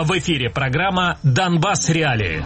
В эфире программа «Донбасс. Реалии».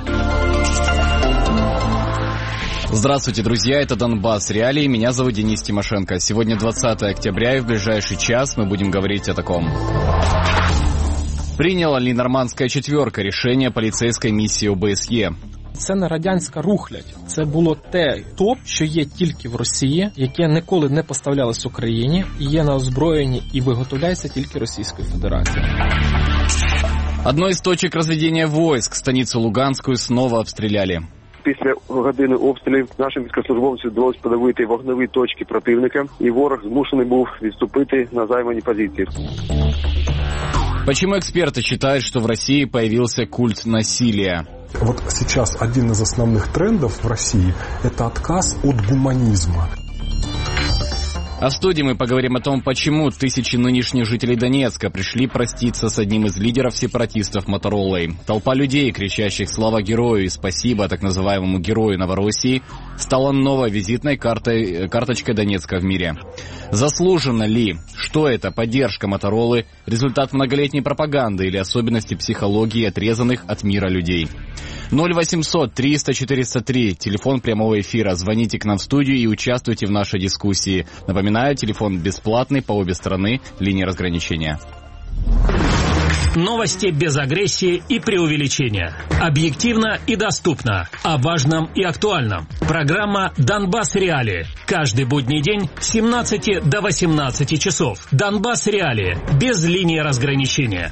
Здравствуйте, друзья, это «Донбасс. Реалии». Меня зовут Денис Тимошенко. Сегодня 20 октября, и в ближайший час мы будем говорить о таком. Приняла ли нормандська четверка решение поліцейської місії ОБСЄ? Це не радянська рухлядь. Це було те топ, що є тільки в Росії, яке ніколи не поставлялось Україні, є на озброєнні і виготовляється тільки Російською Федерацією. Одной из точек разведения войск, станицу Луганскую, снова обстреляли. Після години обстрілів нашим військовослужбовцям вдалося подавити вогневі точки противника, і ворог змушений був відступити на займані позиції. Почему эксперты считают, что в России появился культ насилия? Вот сейчас один из основных трендов в России – это отказ от гуманизма. А в студии мы поговорим о том, почему тысячи нынешних жителей Донецка пришли проститься с одним из лидеров сепаратистов Моторолой. Толпа людей, кричащих «Слава герою» и «Спасибо» так называемому герою Новороссии, стала новой визитной карточкой Донецка в мире. Заслуженно ли? Что это? Поддержка Моторолы? Результат многолетней пропаганды или особенности психологии отрезанных от мира людей? 0800 300 403, телефон прямого эфира. Звоните к нам в студию и участвуйте в нашей дискуссии. Напоминаю, телефон бесплатный по обе стороны линии разграничения. Новости без агрессии и преувеличения. Объективно и доступно. О важном и актуальном. Программа «Донбасс. Реалии». Каждый будний день с 17 до 18 часов. «Донбасс. Реалии». Без линии разграничения.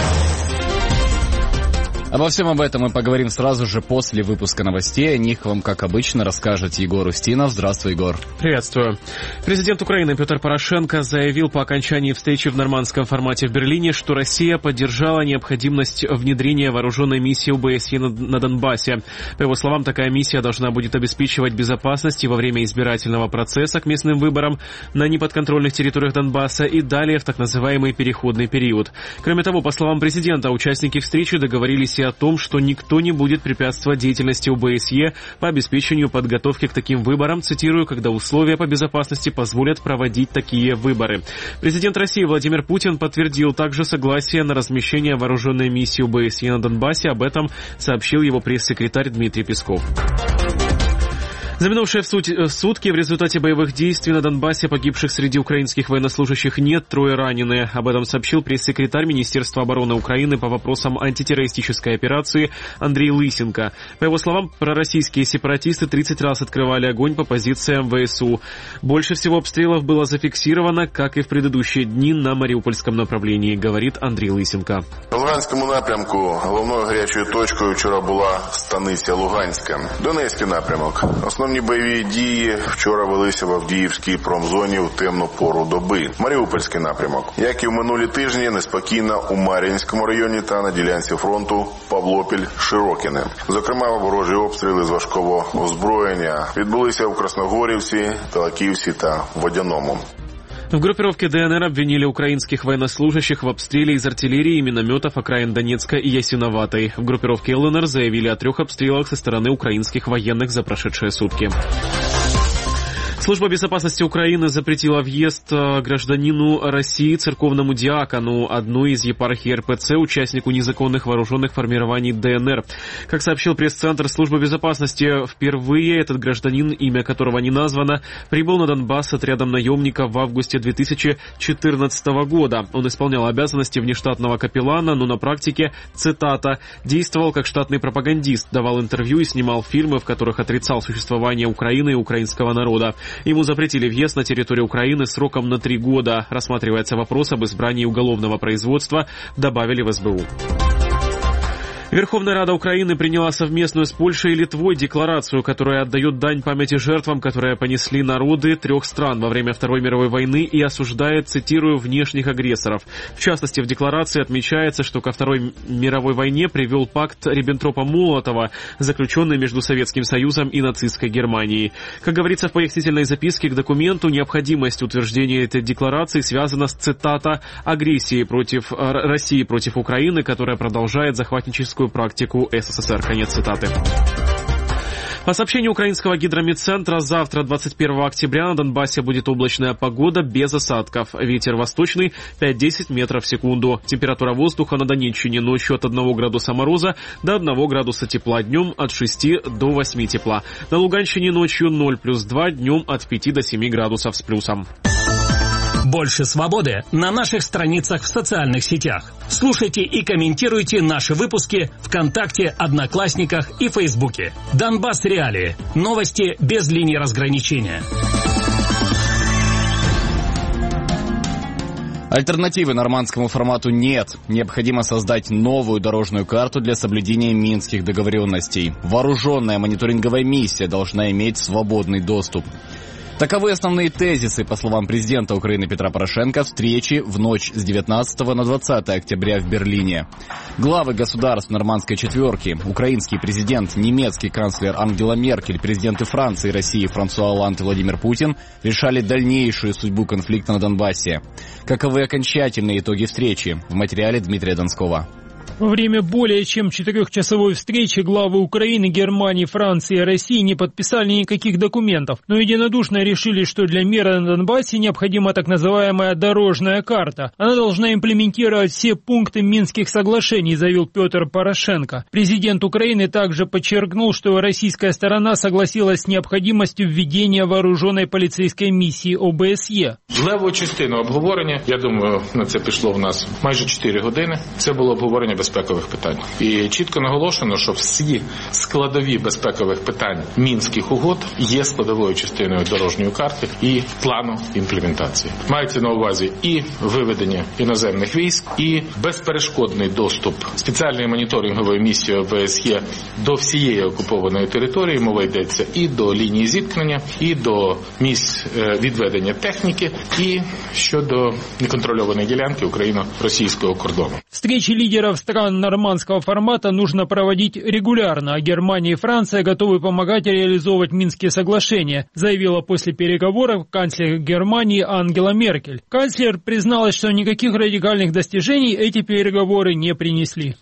Обо всем об этом мы поговорим сразу же после выпуска новостей. О них вам, как обычно, расскажет Егор Устинов. Здравствуй, Егор. Приветствую. Президент Украины Петр Порошенко заявил по окончании встречи в нормандском формате в Берлине, что Россия поддержала необходимость внедрения вооруженной миссии ОБСЕ на Донбассе. По его словам, такая миссия должна будет обеспечивать безопасность и во время избирательного процесса к местным выборам на неподконтрольных территориях Донбасса и далее в так называемый переходный период. Кроме того, по словам президента, участники встречи договорились о том, что никто не будет препятствовать деятельности ОБСЕ по обеспечению подготовки к таким выборам, цитирую, когда условия по безопасности позволят проводить такие выборы. Президент России Владимир Путин подтвердил также согласие на размещение вооруженной миссии ОБСЕ на Донбассе. Об этом сообщил его пресс-секретарь Дмитрий Песков. За минувшие сутки в результате боевых действий на Донбассе погибших среди украинских военнослужащих нет, 3 ранены. Об этом сообщил пресс-секретарь Министерства обороны Украины по вопросам антитеррористической операции Андрей Лысенко. По его словам, пророссийские сепаратисты 30 раз открывали огонь по позициям ВСУ. Больше всего обстрелов было зафиксировано, как и в предыдущие дни, на Маріупольському направлении, говорит Андрій Лисенко. На Луганському напрямку головною гарячою точкою вчора була станиця Луганська. Донецький напрямок. Основні бойові дії вчора велися в Авдіївській промзоні в темну пору доби. Маріупольський напрямок. Як і в минулі тижні, неспокійно у Мар'їнському районі та на ділянці фронту Павлопіль-Широкіне. Зокрема, ворожі обстріли з важкого озброєння відбулися у Красногорівці, Талаківці та Водяному. В группировке ДНР обвинили украинских военнослужащих в обстреле из артиллерии и минометов окраин Донецка и Ясиноватой. В группировке ЛНР заявили о 3 обстрелах со стороны украинских военных за прошедшие сутки. Служба безопасности Украины запретила въезд гражданину России, церковному диакону одной из епархий РПЦ, участнику незаконных вооруженных формирований ДНР. Как сообщил пресс-центр Службы безопасности, впервые этот гражданин, имя которого не названо, прибыл на Донбасс с отрядом наемников в августе 2014 года. Он исполнял обязанности внештатного капеллана, но на практике, цитата, действовал как штатный пропагандист, давал интервью и снимал фильмы, в которых отрицал существование Украины и украинского народа. Ему запретили въезд на территорию Украины сроком на 3 года. Рассматривается вопрос об избрании уголовного производства, добавили в СБУ. Верховная Рада Украины приняла совместную с Польшей и Литвой декларацию, которая отдает дань памяти жертвам, которые понесли народы 3 стран во время Второй мировой войны и осуждает, цитирую, внешних агрессоров. В частности, в декларации отмечается, что ко Второй мировой войне привел пакт Риббентропа-Молотова, заключенный между Советским Союзом и нацистской Германией. Как говорится в пояснительной записке к документу, необходимость утверждения этой декларации связана с, цитата, агрессией против России против Украины, которая продолжает захватническую практику СССР. Конец цитаты. По сообщению украинского гидрометцентра, завтра, 21 октября, на Донбассе будет облачная погода без осадков. Ветер восточный 5-10 метров в секунду. Температура воздуха на Донеччине ночью от 1 градуса мороза до 1 градуса тепла, днем от 6 до 8 тепла. На Луганщине ночью 0+2, днем от 5 до 7 градусов с плюсом. Больше свободы на наших страницах в социальных сетях. Слушайте и комментируйте наши выпуски ВКонтакте, Одноклассниках и Фейсбуке. Донбасс Реалии. Новости без линии разграничения. Альтернативы нормандскому формату нет. Необходимо создать новую дорожную карту для соблюдения минских договоренностей. Вооруженная мониторинговая миссия должна иметь свободный доступ. Таковы основные тезисы, по словам президента Украины Петра Порошенко, встречи в ночь с 19 на 20 октября в Берлине. Главы государств нормандской четверки, украинский президент, немецкий канцлер Ангела Меркель, президенты Франции и России Франсуа Олланд и Владимир Путин решали дальнейшую судьбу конфликта на Донбассе. Каковы окончательные итоги встречи? В материале Дмитрия Донского. Во время более чем 4-часовой встречи главы Украины, Германии, Франции и России не подписали никаких документов, но единодушно решили, что для мира на Донбассе необходима так называемая дорожная карта. Она должна имплементировать все пункты Минских соглашений, заявил Петр Порошенко. Президент Украины также подчеркнул, что российская сторона согласилась с необходимостью введения вооруженной поліцейської місії ОБСЄ. Леву частину обговорення, я думаю, на це пішло в нас майже 4 години. Це було обговорення безпекових питань. І чітко наголошено, що всі складові безпекових питань Мінських угод є складовою частиною дорожньої карти і плану імплементації. Мається на увазі і виведення іноземних військ, і безперешкодний доступ спеціальної моніторингової місії ОБСЄ до всієї окупованої території, мова йдеться і до лінії зіткнення, і до місць відведення техніки, і щодо неконтрольованої ділянки україно-російського кордону. Встречи лидеров стран нормандского формата нужно проводить регулярно, а Германия и Франция готовы помогать реализовывать Минские соглашения, заявила после переговоров канцлер Германии Ангела Меркель. Канцлер призналась, что никаких радикальных достижений эти переговоры не принесли.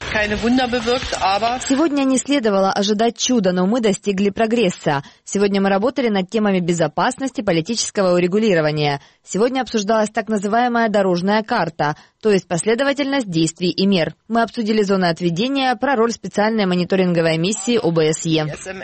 Сегодня не следовало ожидать чуда, но мы достигли прогресса. Сегодня мы работали над темами безопасности, политического урегулирования. Сегодня обсуждалась так называемая дорожная карта, то есть последовательность действий и мер. Мы обсудили зоны отведения, про роль специальной мониторинговой миссии ОБСЕ.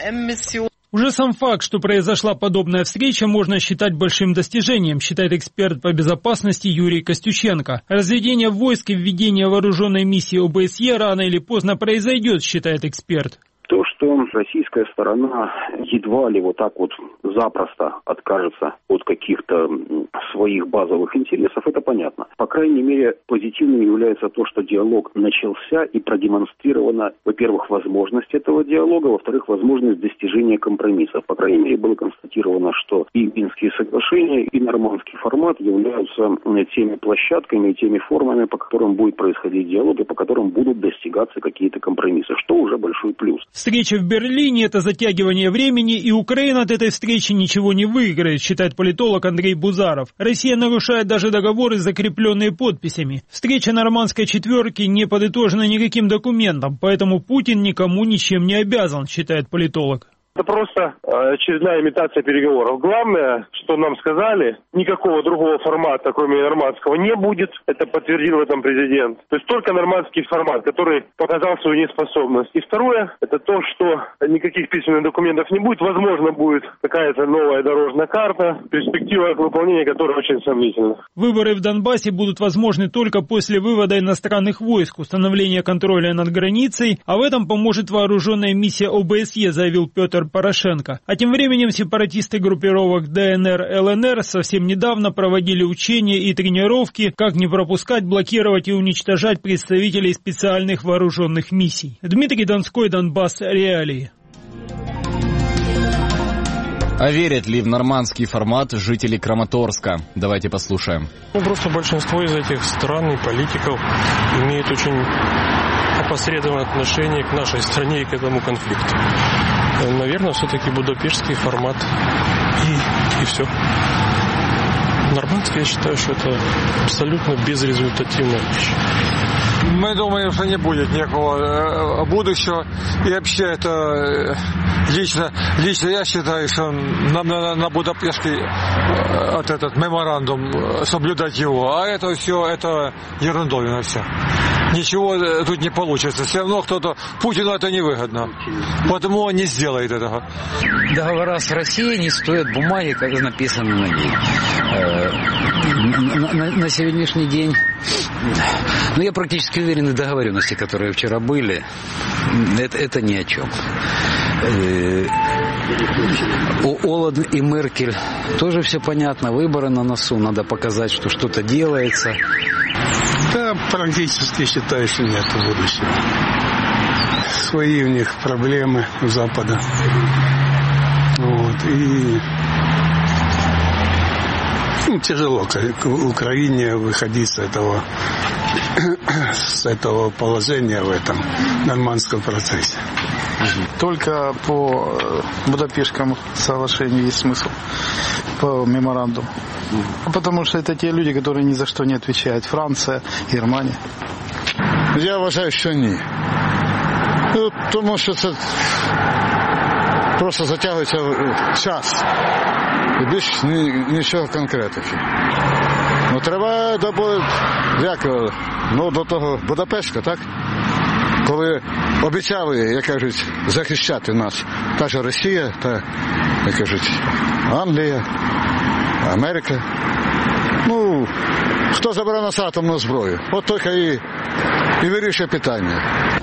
Уже сам факт, что произошла подобная встреча, можно считать большим достижением, считает эксперт по безопасности Юрий Костюченко. Разведение войск и введение вооруженной миссии ОБСЕ рано или поздно произойдет, считает эксперт. То, что российская сторона едва ли вот так вот запросто откажется от каких-то своих базовых интересов, это понятно. По крайней мере, позитивным является то, что диалог начался и продемонстрирована, во-первых, возможность этого диалога, во-вторых, возможность достижения компромиссов. По крайней мере, было констатировано, что и Минские соглашения, и нормандский формат являются теми площадками и теми формами, по которым будет происходить диалог и по которым будут достигаться какие-то компромиссы, что уже большой плюс. Встреча в Берлине – это затягивание времени, и Украина от этой встречи ничего не выиграет, считает политолог Андрей Бузаров. Россия нарушает даже договоры, закрепленные подписями. Встреча нормандской четверки не подытожена никаким документом, поэтому Путин никому ничем не обязан, считает политолог. Это просто очередная имитация переговоров. Главное, что нам сказали, никакого другого формата, кроме нормандского, не будет. Это подтвердил в этом президент. То есть только нормандский формат, который показал свою неспособность. И второе, это то, что никаких письменных документов не будет. Возможно, будет какая-то новая дорожная карта, перспектива выполнения которой очень сомнительна. Выборы в Донбассе будут возможны только после вывода иностранных войск, установления контроля над границей, а в этом поможет вооруженная миссия ОБСЕ, заявил Петр Порошенко. А тем временем сепаратисты группировок ДНР, ЛНР совсем недавно проводили учения и тренировки, как не пропускать, блокировать и уничтожать представителей специальных вооруженных миссий. Дмитрий Донской, Донбасс Реалии. А верят ли в нормандский формат жители Краматорска? Давайте послушаем. Просто большинство из этих стран и политиков имеют очень опосредованное отношение к нашей стране и к этому конфликту. Наверное, все-таки будапештский формат и все. Нормандский, я считаю, что это абсолютно безрезультативная вещь. Мы думаем, что не будет никакого будущего. И вообще это лично я считаю, что нам надо на Будапештский этот меморандум соблюдать его. А это все, это ерундовина все. Ничего тут не получится. Все равно Путину это невыгодно. Потому он не сделает этого. Договора с Россией не стоят бумаги, как написано на ней. На сегодняшний день, я практически уверен, в договоренности, которые вчера были, это ни о чем. У Оланд и Меркель тоже все понятно. Выборы на носу, надо показать, что что-то делается. Да, практически считаю, что нет будущего. Свои у них проблемы у Запада. И тяжело Украине выходить с этого положения в этом нормандском процессе. Только по Будапештскому соглашению есть смысл, по меморандуму. Потому что это те люди, которые ни за что не отвечают. Франция, Германия. Я вважаю, що ні. Тому що це просто затягується час. І більш нічого конкретики. Треба до того Будапештська, так? Коли обіцяли, як кажуть, захищати нас, та ж Росія, та, як кажуть, Англія, Америка. Хто забере нас атомну зброю? От тільки і вирішує питання.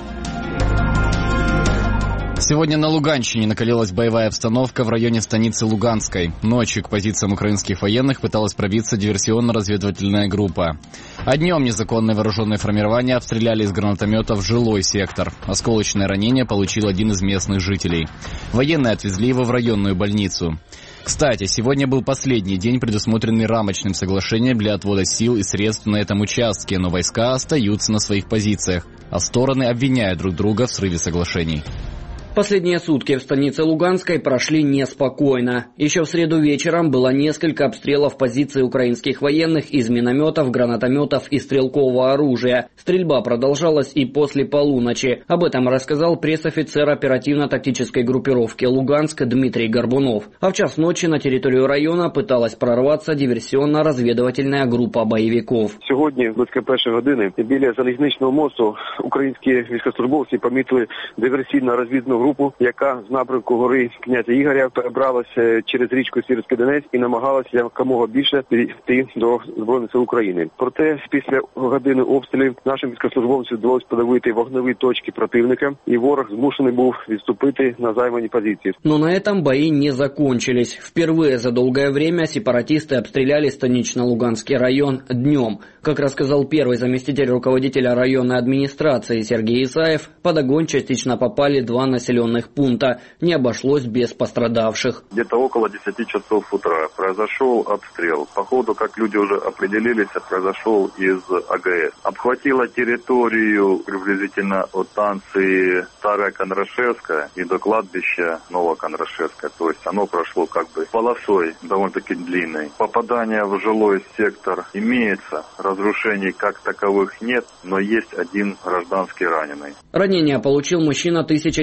Сегодня на Луганщине накалилась боевая обстановка в районе станицы Луганской. Ночью к позициям украинских военных пыталась пробиться диверсионно-разведывательная группа. А днем незаконные вооруженные формирования обстреляли из гранатометов жилой сектор. Осколочное ранение получил один из местных жителей. Военные отвезли его в районную больницу. Кстати, сегодня был последний день, предусмотренный рамочным соглашением для отвода сил и средств на этом участке, но войска остаются на своих позициях, а стороны обвиняют друг друга в срыве соглашений. Последние сутки в станице Луганской прошли неспокойно. Еще в среду вечером было несколько обстрелов позиций украинских военных из минометов, гранатометов и стрелкового оружия. Стрельба продолжалась и после полуночи. Об этом рассказал пресс-офицер оперативно-тактической группировки «Луганск» Дмитрий Горбунов. А в час ночи на территорию района пыталась прорваться диверсионно-разведывательная группа боевиков. Сьогодні, близько першої години, біля залізничного мосту українські військовослужбовці помітили диверсійно-розвідну групу, яка з напрямку гори князя Ігоря перебралася через річку Сіверський Донець і намагалася якомога більше підійти до Збройних сил України. Проте після години обстрілів нашим військовослужбовцям вдалося подавити вогневі точки противника, і ворог змушений був відступити на займані позиції. Но на этом бои не закончились. Впервые за долгое время сепаратисты обстреляли станично-Луганский район днем. Как рассказал первый заместитель руководителя районной администрации Сергей Исаев, под огонь частично попали два населенных пункта. Не обошлось без пострадавших. Где-то около 10 часов утра произошел обстрел. Походу, как люди уже определились, произошел из АГС. Обхватила территорию приблизительно от станции Старая Кондрашевская и до кладбища Новокондрашевская. То есть оно прошло как бы полосой довольно-таки длинной. Попадание в жилой сектор имеется. Разрушений как таковых нет, но есть один гражданский раненый. Ранение получил мужчина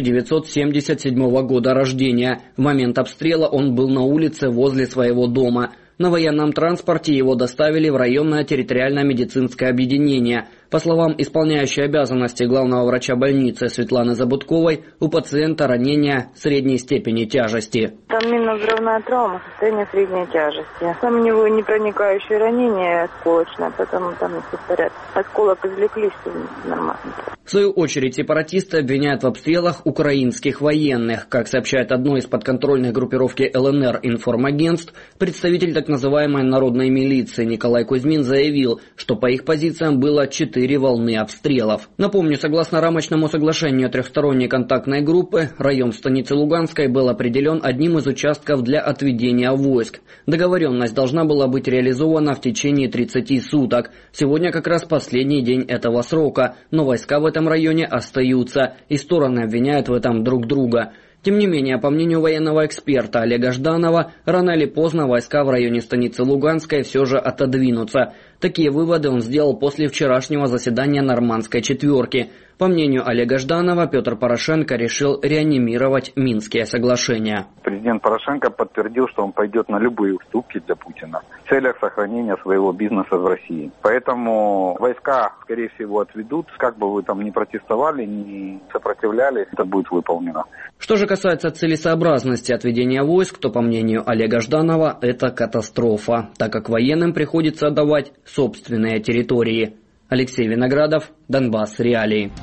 1977 года рождения. В момент обстрела он был на улице возле своего дома. На военном транспорте его доставили в районное территориально-медицинское объединение. По словам исполняющей обязанности главного врача больницы Светланы Забудковой, у пациента ранение средней степени тяжести. Там минно-взрывная травма, состояние средней тяжести. Там у него непроникающее ранение осколочное, поэтому там все в порядке. Осколок извлекли, все нормально. В свою очередь сепаратисты обвиняют в обстрелах украинских военных. Как сообщает одной из подконтрольных группировки ЛНР информагентств, представитель так называемой народной милиции Николай Кузьмин заявил, что по их позициям было 4 волны обстрелов. Напомню, согласно рамочному соглашению трехсторонней контактной группы, район станицы Луганской был определен одним из участков для отведения войск. Договоренность должна была быть реализована в течение 30 суток. Сегодня как раз последний день этого срока, но войска в этом районе остаются, и стороны обвиняют в этом друг друга. Тем не менее, по мнению военного эксперта Олега Жданова, рано или поздно войска в районе станицы Луганской все же отодвинутся. Такие выводы он сделал после вчерашнего заседания Нормандской четверки. По мнению Олега Жданова, Петр Порошенко решил реанимировать Минские соглашения. Президент Порошенко подтвердил, что он пойдет на любые уступки для Путина в целях сохранения своего бизнеса в России. Поэтому войска, скорее всего, отведут. Как бы вы там ни протестовали, ни сопротивлялись, это будет выполнено. Что же касается целесообразности отведения войск, то, по мнению Олега Жданова, это катастрофа, так как военным приходится отдавать собственные территории. Алексей Виноградов, Донбасс Реалии.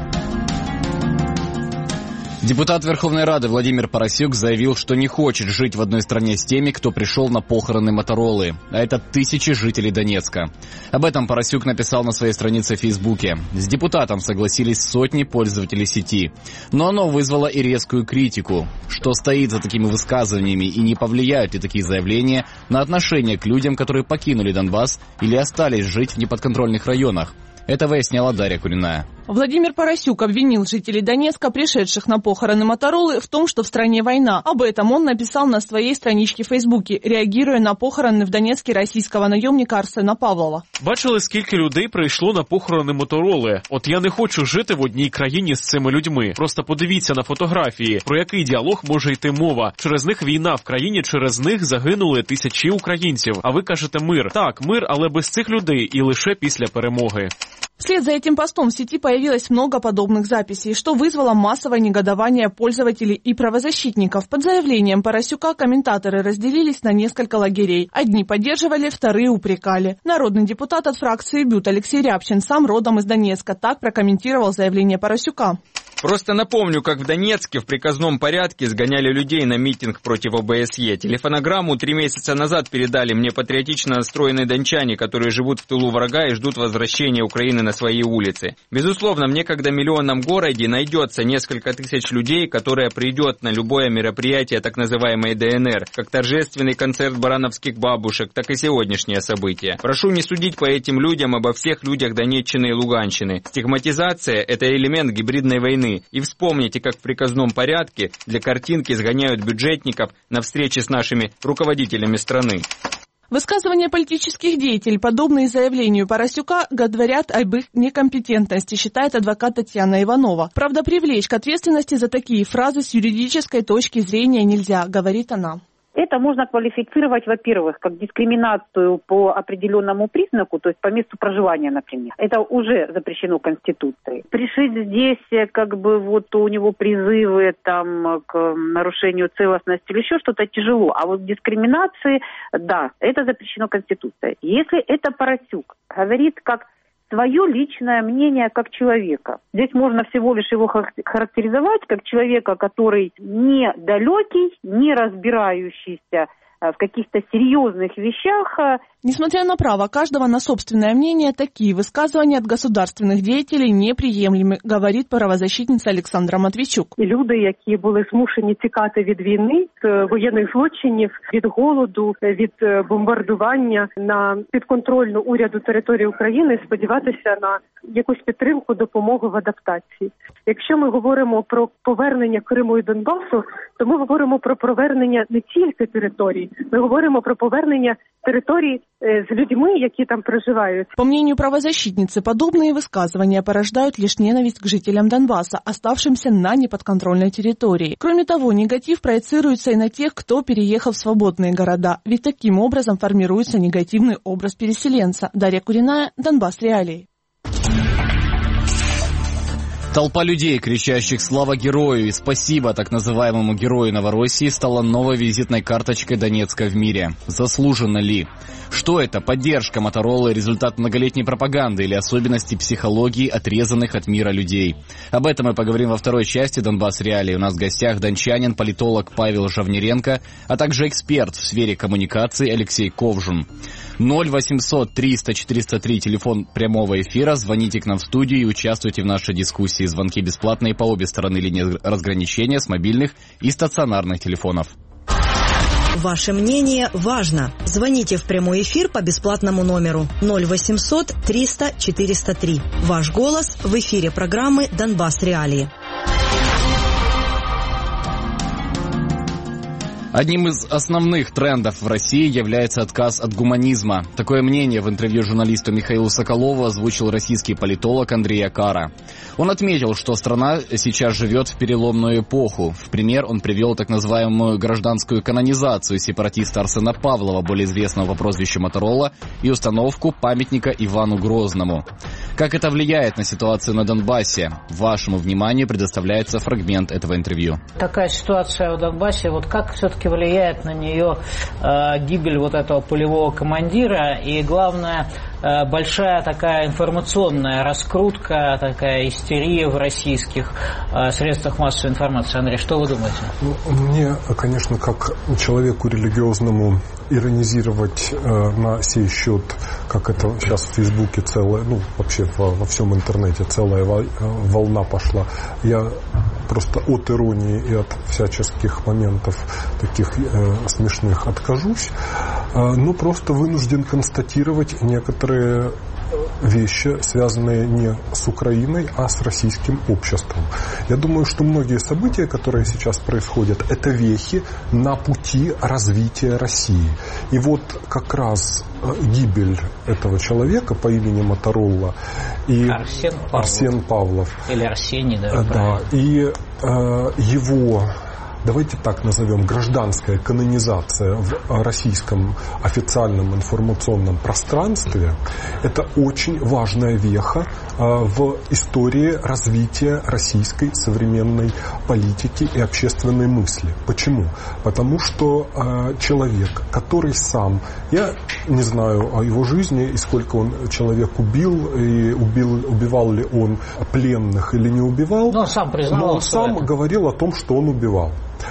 Депутат Верховной Рады Владимир Парасюк заявил, что не хочет жить в одной стране с теми, кто пришел на похороны Моторолы, а это тысячи жителей Донецка. Об этом Парасюк написал на своей странице в Фейсбуке. С депутатом согласились сотни пользователей сети. Но оно вызвало и резкую критику. Что стоит за такими высказываниями и не повлияют ли такие заявления на отношение к людям, которые покинули Донбасс или остались жить в неподконтрольных районах? Это выясняла Дарья Куриная. Владимир Парасюк обвинил жителей Донецка, пришедших на похороны Моторолы, в том, что в стране война. Об этом он написал на своей страничке в Фейсбуке, реагируя на похороны в Донецке російського наємника Арсена Павлова. Бачили, скільки людей прийшло на похорони Мотороли. От я не хочу жити в одній країні з цими людьми. Просто подивіться на фотографії, про який діалог може йти мова. Через них війна в країні, через них загинули тисячі українців. А ви кажете мир. Так, мир, але без цих людей і лише після перемоги. Вслед за этим постом в сети появилось много подобных записей, что вызвало массовое негодование пользователей и правозащитников. Под заявлением Парасюка комментаторы разделились на несколько лагерей. Одни поддерживали, вторые упрекали. Народный депутат от фракции БЮТ Алексей Рябчин, сам родом из Донецка, так прокомментировал заявление Парасюка. Просто напомню, как в Донецке в приказном порядке сгоняли людей на митинг против ОБСЕ. Телефонограмму 3 месяца назад передали мне патриотично настроенные дончане, которые живут в тылу врага и ждут возвращения Украины на свои улицы. Безусловно, в некогда миллионном городе найдется несколько тысяч людей, которые придет на любое мероприятие так называемой ДНР, как торжественный концерт барановских бабушек, так и сегодняшнее событие. Прошу не судить по этим людям обо всех людях Донеччины и Луганщины. Стигматизация – это элемент гибридной войны. И вспомните, как в приказном порядке для картинки сгоняют бюджетников на встречи с нашими руководителями страны. Высказывания политических деятелей, подобные заявлению Парасюка, говорят об их некомпетентности, считает адвокат Татьяна Иванова. Правда, привлечь к ответственности за такие фразы с юридической точки зрения нельзя, говорит она. Это можно квалифицировать, во-первых, как дискриминацию по определенному признаку, то есть по месту проживания, например. Это уже запрещено Конституцией. Пришить здесь, как бы вот у него призывы там к нарушению целостности или еще что-то тяжело. А вот дискриминации, да, это запрещено Конституцией. Если это Парасюк говорит как свое личное мнение как человека. Здесь можно всего лишь его характеризовать как человека, который не далекий, не разбирающийся в каких-то серьезных вещах. Несмотря на право каждого на собственное мнение, такие высказывания от государственных деятелей неприемлемы, говорит правозащитниця Олександра Матвійчук. Люди, які були змушені тікати від війни, з воєнних злочинів, від голоду, від бомбардування на підконтрольну уряду території України, сподіватися на якусь підтримку, допомогу в адаптації. Якщо ми говоримо про повернення Криму і Донбасу, то ми говоримо про повернення не тільки територій, ми говоримо про повернення територій с людьми, які там проживают. По мнению правозащитницы, подобные высказывания порождают лишь ненависть к жителям Донбасса, оставшимся на неподконтрольной территории. Кроме того, негатив проецируется и на тех, кто переехал в свободные города, ведь таким образом формируется негативный образ переселенца. Дарья Куриная, Донбасс Реалии. Толпа людей, кричащих «Слава герою» и «Спасибо» так называемому герою Новороссии, стала новой визитной карточкой Донецка в мире. Заслуженно ли? Что это? Поддержка Моторолы, результат многолетней пропаганды или особенности психологии отрезанных от мира людей? Об этом мы поговорим во второй части «Донбасс Реалии». У нас в гостях дончанин, политолог Павел Жавнеренко, а также эксперт в сфере коммуникации Алексей Ковжун. 0800 300 403, телефон прямого эфира. Звоните к нам в студию и участвуйте в нашей дискуссии. Звонки бесплатные по обе стороны линии разграничения с мобильных и стационарных телефонов. Ваше мнение важно. Звоните в прямой эфир по бесплатному номеру 0800 300 403. Ваш голос в эфире программы «Донбасс Реалии». Одним из основных трендов в России является отказ от гуманизма. Такое мнение в интервью журналисту Михаилу Соколову озвучил российский политолог Андрей Акара. Он отметил, что страна сейчас живет в переломную эпоху. В пример он привел так называемую гражданскую канонизацию сепаратиста Арсена Павлова, более известного по прозвищу Моторола, и установку памятника Ивану Грозному. Как это влияет на ситуацию на Донбассе? Вашему вниманию предоставляется фрагмент этого интервью. Такая ситуация в Донбассе, вот как все-таки влияет на нее гибель вот этого полевого командира и, главное, большая такая информационная раскрутка, такая истерия в российских средствах массовой информации. Андрей, что вы думаете? Мне, конечно, как человеку религиозному, иронизировать на сей счет, как это сейчас в Фейсбуке целая, вообще во всем интернете целая волна пошла. Я просто от иронии и от всяческих моментов таких смешных откажусь, но просто вынужден констатировать некоторые вещи, связанные не с Украиной, а с российским обществом. Я думаю, что многие события, которые сейчас происходят, это вехи на пути развития России. И вот как раз гибель этого человека по имени Моторола и Арсен Павлов. Или Арсений, да. Да, и его, давайте так назовем, гражданская канонизация в российском официальном информационном пространстве – это очень важная веха в истории развития российской современной политики и общественной мысли. Почему? Потому что человек, который сам, я не знаю о его жизни и сколько он человек убил, и убивал ли он пленных или не убивал, но сам признал, но он сам говорил о том, что он убивал.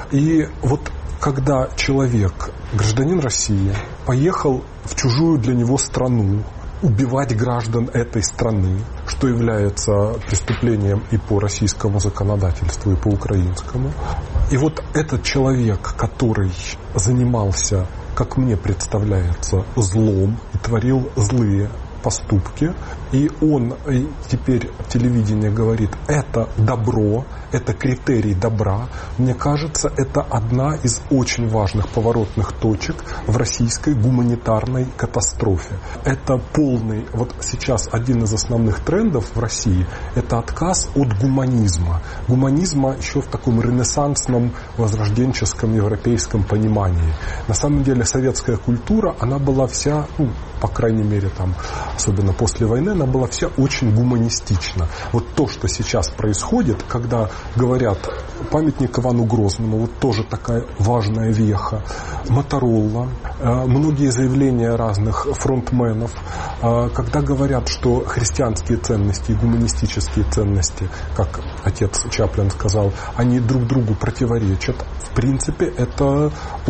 И вот когда человек, гражданин России, поехал в чужую для него страну убивать граждан этой страны, что является преступлением и по российскому законодательству, и по украинскому. И вот этот человек, который занимался, как мне представляется, злом и творил злые поступки, и он теперь телевидение говорит, это добро, это критерий добра. Мне кажется, это одна из очень важных поворотных точек в российской гуманитарной катастрофе. Это полный, вот сейчас один из основных трендов в России, это отказ от гуманизма. Гуманизма еще в таком ренессансном, возрожденческом европейском понимании. На самом деле советская культура, она была вся, по крайней мере, там, особенно после войны, она была вся очень гуманистична. Вот то, что сейчас происходит, когда говорят памятник Ивану Грозному, вот тоже такая важная веха, Моторола, многие заявления разных фронтменов, когда говорят, что христианские ценности и гуманистические ценности, как отец Чаплин сказал, они друг другу противоречат. В принципе, это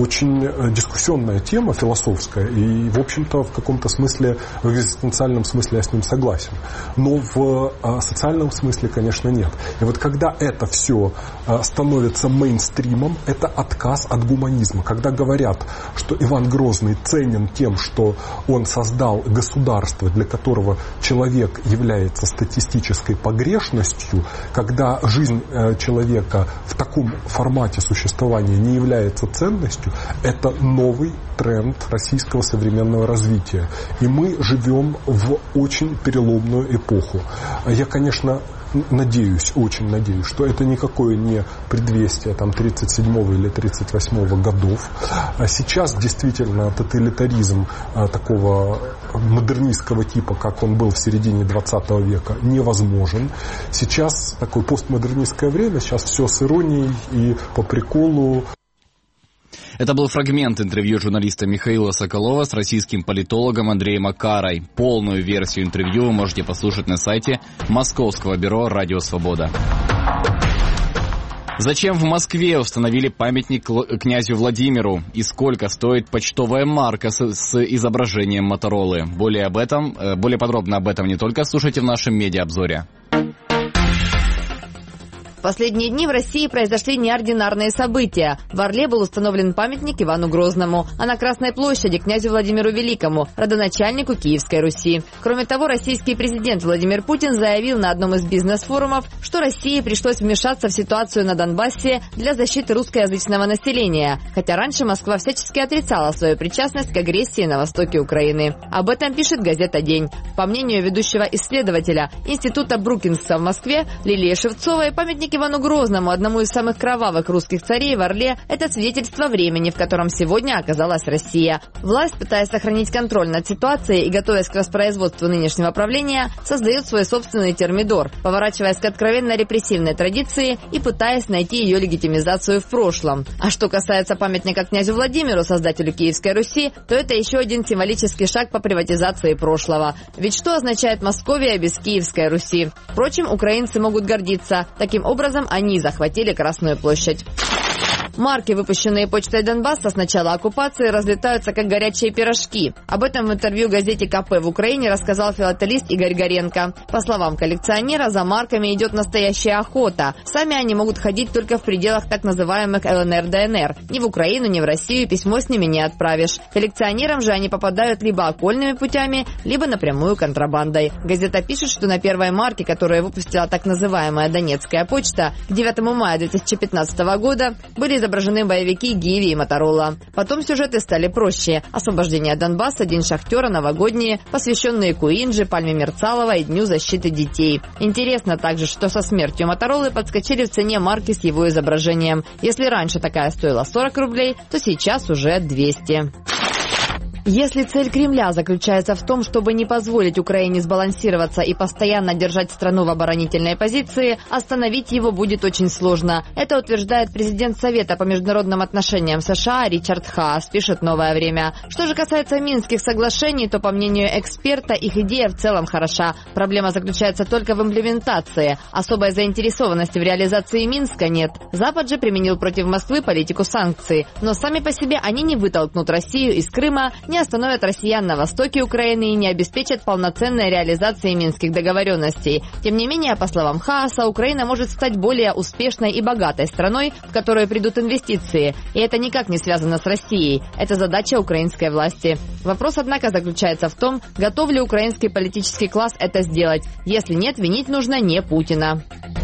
очень дискуссионная тема, философская, и, в общем-то, в каком-то смысле, в экзистенциальном смысле я с ним согласен. Но в социальном смысле, конечно, нет. И вот когда это все становится мейнстримом, это отказ от гуманизма. Когда говорят, что Иван Грозный ценен тем, что он создал государство, для которого человек является статистической погрешностью, когда жизнь человека в таком формате существования не является ценностью, это новый тренд российского современного развития. И мы живем в очень переломную эпоху. Я, конечно, очень надеюсь, что это никакое не предвестие 37-го или 38-го годов. А сейчас действительно тоталитаризм такого модернистского типа, как он был в середине 20 века, невозможен. Сейчас такое постмодернистское время, сейчас все с иронией и по приколу. Это был фрагмент интервью журналиста Михаила Соколова с российским политологом Андреем Акарой. Полную версию интервью вы можете послушать на сайте Московского бюро «Радио Свобода». Зачем в Москве установили памятник князю Владимиру? И сколько стоит почтовая марка с изображением Моторолы? Более подробно об этом не только слушайте в нашем медиаобзоре. последние дни в России произошли неординарные события. В Орле был установлен памятник Ивану Грозному, а на Красной площади князю Владимиру Великому, родоначальнику Киевской Руси. Кроме того, российский президент Владимир Путин заявил на одном из бизнес-форумов, что России пришлось вмешаться в ситуацию на Донбассе для защиты русскоязычного населения, хотя раньше Москва всячески отрицала свою причастность к агрессии на востоке Украины. Об этом пишет газета «День». По мнению ведущего исследователя Института Брукингса в Москве Лилии Шевцовой, памятник Ивану Грозному, одному из самых кровавых русских царей в Орле, это свидетельство времени, в котором сегодня оказалась Россия. Власть, пытаясь сохранить контроль над ситуацией и готовясь к воспроизводству нынешнего правления, создает свой собственный термидор, поворачиваясь к откровенно репрессивной традиции и пытаясь найти ее легитимизацию в прошлом. А что касается памятника князю Владимиру, создателю Киевской Руси, то это еще один символический шаг по приватизации прошлого. Ведь что означает Московия без Киевской Руси? Впрочем, украинцы могут гордиться. Таким образом, они захватили Красную площадь. Марки, выпущенные почтой Донбасса с начала оккупации, разлетаются как горячие пирожки. Об этом в интервью газете КП в Украине рассказал филателист Игорь Горенко. По словам коллекционера, за марками идет настоящая охота. Сами они могут ходить только в пределах так называемых ЛНР-ДНР. Ни в Украину, ни в Россию письмо с ними не отправишь. Коллекционерам же они попадают либо окольными путями, либо напрямую контрабандой. Газета пишет, что на первой марке, которую выпустила так называемая Донецкая почта, к 9 мая 2015 года были изображены боевики Гиви и Моторола. Потом сюжеты стали проще. Освобождение Донбасса, День шахтера, новогодние, посвященные Куинджи, Пальме Мерцалова и Дню защиты детей. Интересно также, что со смертью Моторолы подскочили в цене марки с его изображением. Если раньше такая стоила 40 рублей, то сейчас уже 200. Если цель Кремля заключается в том, чтобы не позволить Украине сбалансироваться и постоянно держать страну в оборонительной позиции, остановить его будет очень сложно. Это утверждает президент Совета по международным отношениям США Ричард Хаас, пишет «Новое время». Что же касается Минских соглашений, то, по мнению эксперта, их идея в целом хороша. Проблема заключается только в имплементации. Особой заинтересованности в реализации Минска нет. Запад же применил против Москвы политику санкций. Но сами по себе они не вытолкнут Россию из Крыма, не остановят россиян на востоке Украины и не обеспечат полноценной реализации минских договоренностей. Тем не менее, по словам Хааса, Украина может стать более успешной и богатой страной, в которую придут инвестиции. И это никак не связано с Россией. Это задача украинской власти. Вопрос, однако, заключается в том, готов ли украинский политический класс это сделать. Если нет, винить нужно не Путина.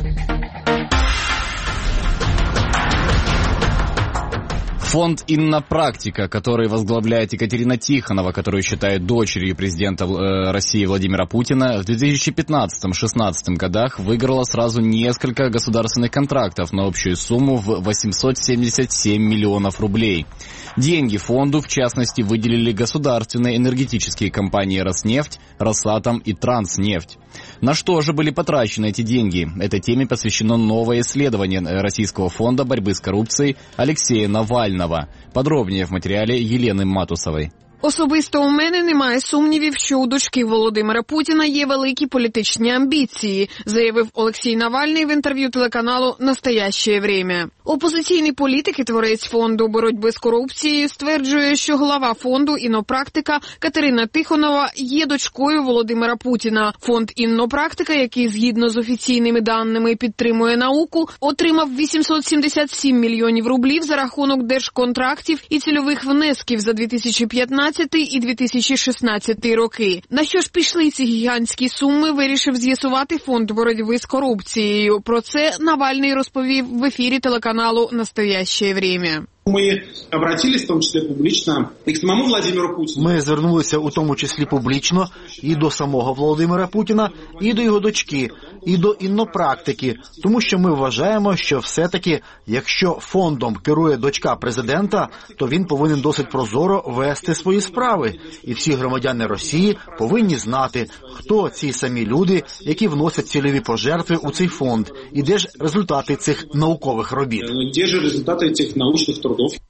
Фонд «Иннопрактика», который возглавляет Екатерина Тихонова, которую считают дочерью президента России Владимира Путина, в 2015-2016 годах выиграла сразу несколько государственных контрактов на общую сумму в 877 миллионов рублей. Деньги фонду, в частности, выделили государственные энергетические компании «Роснефть», «Росатом» и «Транснефть». На что же были потрачены эти деньги? Этой теме посвящено новое исследование Российского фонда борьбы с коррупцией Алексея Навального. Подробнее в материале Елены Матусовой. Особисто у мене немає сумнівів, що у дочки Володимира Путіна є великі політичні амбіції, заявив Олексій Навальний в інтерв'ю телеканалу «Настоящее время». Опозиційний політик і творець фонду боротьби з корупцією стверджує, що глава фонду «Іннопрактика» Катерина Тихонова є дочкою Володимира Путіна. Фонд «Іннопрактика», який згідно з офіційними даними підтримує науку, отримав 877 мільйонів рублів за рахунок держконтрактів і цільових внесків за 2015 і 2016 роки. На що ж пішли ці гігантські суми, вирішив з'ясувати фонд боротьби з корупцією. Про це Навальний розповів в ефірі телеканалу «Настоящее время». Ми обратились, в тому числі публічно, і к самому Владимиру Путіну. Ми звернулися у тому числі публічно і до самого Володимира Путіна, і до його дочки, і до іннопрактики, тому що ми вважаємо, що все-таки, якщо фондом керує дочка президента, то він повинен досить прозоро вести свої справи. І всі громадяни Росії повинні знати, хто ці самі люди, які вносять цільові пожертви у цей фонд, і де ж результати цих наукових робіт. Де ж результати цих научних трудів?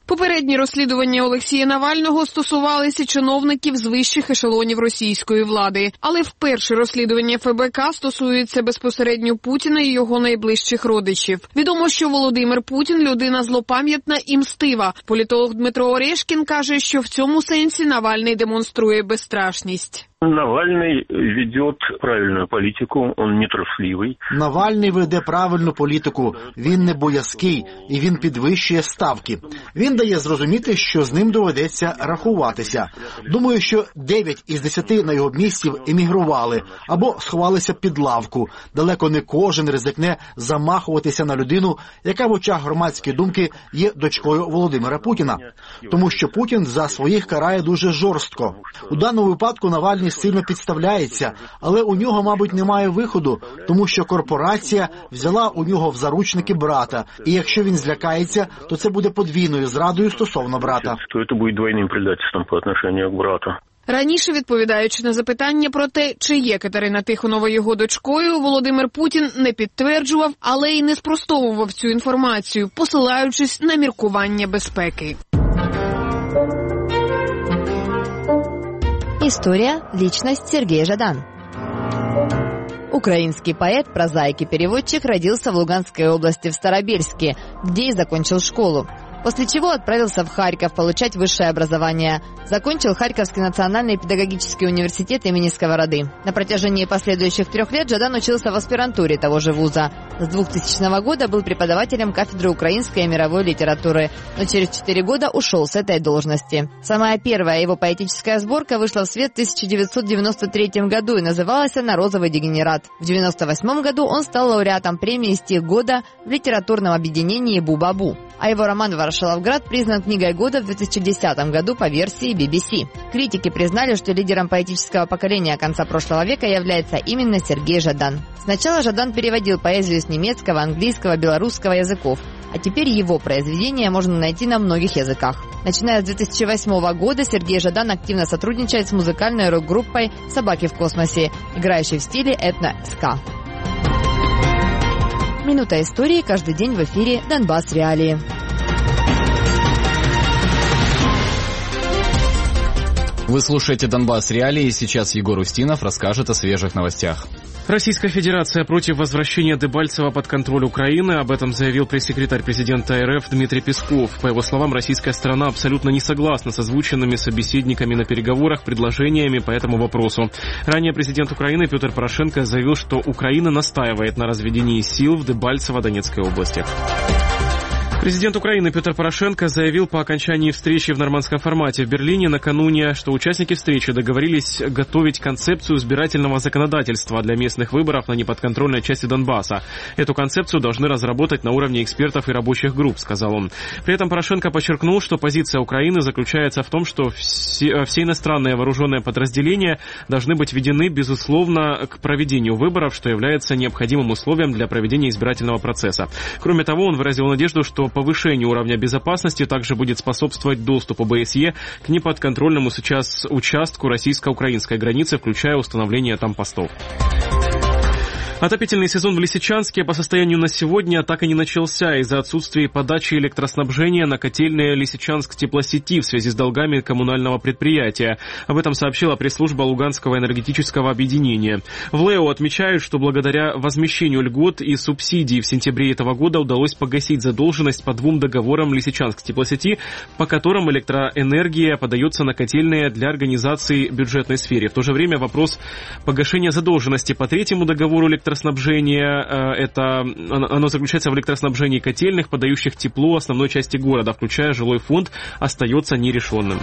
Попередні розслідування Олексія Навального стосувалися чиновників з вищих ешелонів російської влади. Але вперше розслідування ФБК стосується безпосередньо Путіна і його найближчих родичів. Відомо, що Володимир Путін – людина злопам'ятна і мстива. Політолог Дмитро Орешкін каже, що в цьому сенсі Навальний демонструє безстрашність. Навальний веде правильну політику, він не трусливий. Навальний веде правильну політику, він не боязкий і він підвищує ставки. Він дає зрозуміти, що з ним доведеться рахуватися. Думаю, що 9 із 10 на його місці емігрували або сховалися під лавку. Далеко не кожен ризикне замахуватися на людину, яка в очах громадської думки є дочкою Володимира Путіна. Тому що Путін за своїх карає дуже жорстко. У даному випадку Навальний сильно підставляється, але у нього, мабуть, немає виходу, тому що корпорація взяла у нього в заручники брата. І якщо він злякається, то це буде подвійною зрадою стосовно брата. То це буде двойним предательством по відношенню до брата. Раніше, відповідаючи на запитання про те, чи є Катерина Тихонова його дочкою, Володимир Путін не підтверджував, але й не спростовував цю інформацію, посилаючись на міркування безпеки. История, личность Сергей Жадан. Украинский поэт, прозаик и переводчик родился в Луганской области в Старобельске, где и закончил школу. После чего отправился в Харьков получать высшее образование. Закончил Харьковский национальный педагогический университет имени Сковороды. На протяжении последующих 3 лет Жадан учился в аспирантуре того же вуза. С 2000 года был преподавателем кафедры украинской и мировой литературы, но через 4 года ушел с этой должности. Самая первая его поэтическая сборка вышла в свет в 1993 году и называлась она «Розовый дегенерат». В 1998 году он стал лауреатом премии «Стих года» в литературном объединении «Бу-Бабу». А его роман «Ворошиловград» признан книгой года в 2010 году по версии BBC. Критики признали, что лидером поэтического поколения конца прошлого века является именно Сергей Жадан. Сначала Жадан переводил поэзию с немецкого, английского, белорусского языков, а теперь его произведения можно найти на многих языках. Начиная с 2008 года Сергей Жадан активно сотрудничает с музыкальной рок-группой «Собаки в космосе», играющей в стиле этно-ска. Минута истории каждый день в эфире «Донбасс Реалии». Вы слушаете «Донбасс Реалии», и сейчас Егор Устинов расскажет о свежих новостях. Российская Федерация против возвращения Дебальцева под контроль Украины. Об этом заявил пресс-секретарь президента РФ Дмитрий Песков. По его словам, российская сторона абсолютно не согласна с озвученными собеседниками на переговорах предложениями по этому вопросу. Ранее президент Украины Петр Порошенко заявил, что Украина настаивает на разведении сил в Дебальцево-Донецкой области. Президент Украины Петр Порошенко заявил по окончании встречи в нормандском формате в Берлине накануне, что участники встречи договорились готовить концепцию избирательного законодательства для местных выборов на неподконтрольной части Донбасса. Эту концепцию должны разработать на уровне экспертов и рабочих групп, сказал он. При этом Порошенко подчеркнул, что позиция Украины заключается в том, что все иностранные вооруженные подразделения должны быть введены, безусловно, к проведению выборов, что является необходимым условием для проведения избирательного процесса. Кроме того, он выразил надежду, что повышению уровня безопасности также будет способствовать доступ ОБСЕ к неподконтрольному сейчас участку российско-украинской границы, включая установление там постов. Отопительный сезон в Лисичанске по состоянию на сегодня так и не начался из-за отсутствия подачи электроснабжения на котельные Лисичанск теплосети в связи с долгами коммунального предприятия. Об этом сообщила пресс-служба Луганского энергетического объединения. В ЛЭО отмечают, что благодаря возмещению льгот и субсидий в сентябре этого года удалось погасить задолженность по 2 договорам Лисичанск теплосети, по которым электроэнергия подается на котельные для организации бюджетной сфере. В то же время вопрос погашения задолженности по 3-му договору электроснабжения, оно заключается в электроснабжении котельных, подающих тепло основной части города, включая жилой фонд, остается нерешенным.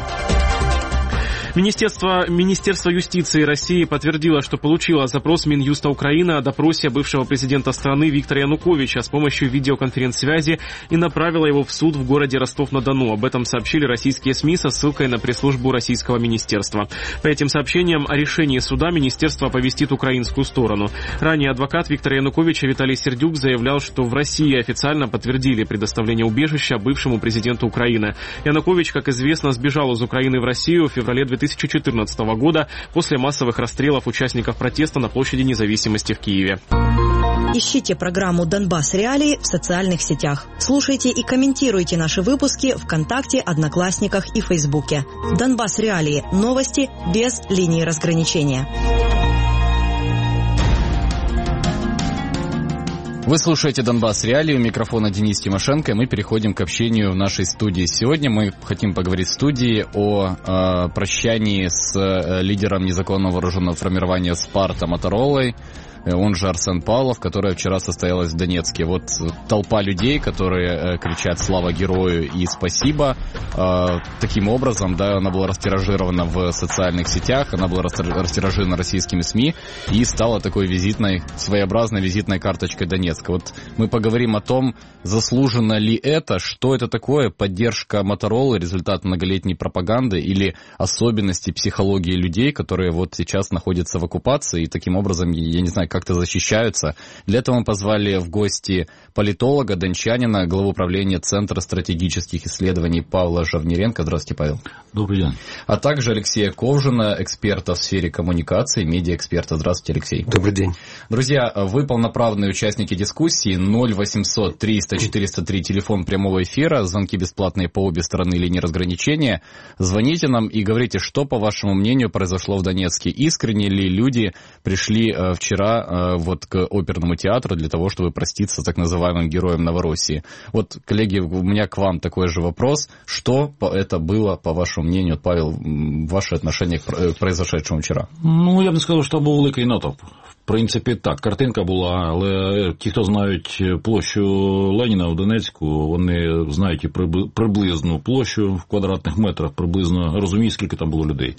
Министерство юстиции России подтвердило, что получило запрос Минюста Украины о допросе бывшего президента страны Виктора Януковича с помощью видеоконференц-связи и направило его в суд в городе Ростов-на-Дону. Об этом сообщили российские СМИ со ссылкой на пресс-службу российского министерства. По этим сообщениям о решении суда министерство оповестит украинскую сторону. Ранее адвокат Виктора Януковича Виталий Сердюк заявлял, что в России официально подтвердили предоставление убежища бывшему президенту Украины. Янукович, как известно, сбежал из Украины в Россию в феврале 2014 года после массовых расстрелов участников протеста на площади Независимости в Киеве. Ищите программу «Донбасс Реалии» в социальных сетях. Слушайте и комментируйте наши выпуски ВКонтакте, Одноклассниках и Фейсбуке. «Донбасс Реалии» – новости без линии разграничения. Вы слушаете «Донбасс Реалии», у микрофона Денис Тимошенко, и мы переходим к общению в нашей студии. Сегодня мы хотим поговорить в студии о прощании с лидером незаконного вооруженного формирования «Спарта» Моторолой, он же Арсен Павлов, которая вчера состоялась в Донецке. Вот толпа людей, которые кричат «Слава герою» и «Спасибо». Таким образом, да, она была растиражирована в социальных сетях, она была растиражирована российскими СМИ и стала такой своеобразной визитной карточкой Донецка. Вот мы поговорим о том, заслуженно ли это, что это такое, поддержка Моторолы, результат многолетней пропаганды или особенности психологии людей, которые вот сейчас находятся в оккупации и таким образом, я не знаю, как-то защищаются. Для этого мы позвали в гости политолога, дончанина, главу управления Центра стратегических исследований Павла Жавниренко. Здравствуйте, Павел. Добрый день. А также Алексея Ковжина, эксперта в сфере коммуникации, медиаэксперта. Здравствуйте, Алексей. Добрый день. Друзья, вы полноправные участники дискуссии. 0800 300 403, телефон прямого эфира, звонки бесплатные по обе стороны линии разграничения. Звоните нам и говорите, что, по вашему мнению, произошло в Донецке. Искренне ли люди пришли вчера вот к оперному театру для того, чтобы проститься с так называемым героем Новороссии. Вот, коллеги, у меня к вам такой же вопрос. Что это было, по вашому мнению, Павел, ваше отношение к произошедшему вчора? Ну, я б не сказав, що був великий натовп. В принципі, так, картинка була, але ті, хто знають площу Леніна в Донецьку, вони знають і приблизну площу в квадратних метрах, приблизно розуміють, скільки там було людей.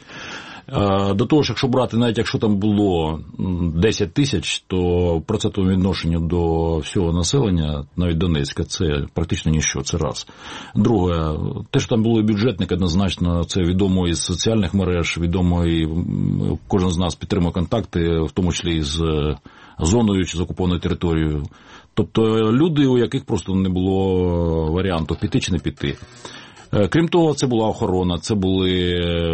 До того ж, якщо брати, навіть якщо там було 10 тисяч, то в процентовому відношенню до всього населення, навіть Донецька, це практично ніщо, це раз. Друге, те, що там були бюджетники, однозначно, це відомо із соціальних мереж, відомо і кожен з нас підтримує контакти, в тому числі із зоною чи з окупованою територією. Тобто люди, у яких просто не було варіанту піти чи не піти. Крім того, це була охорона, це були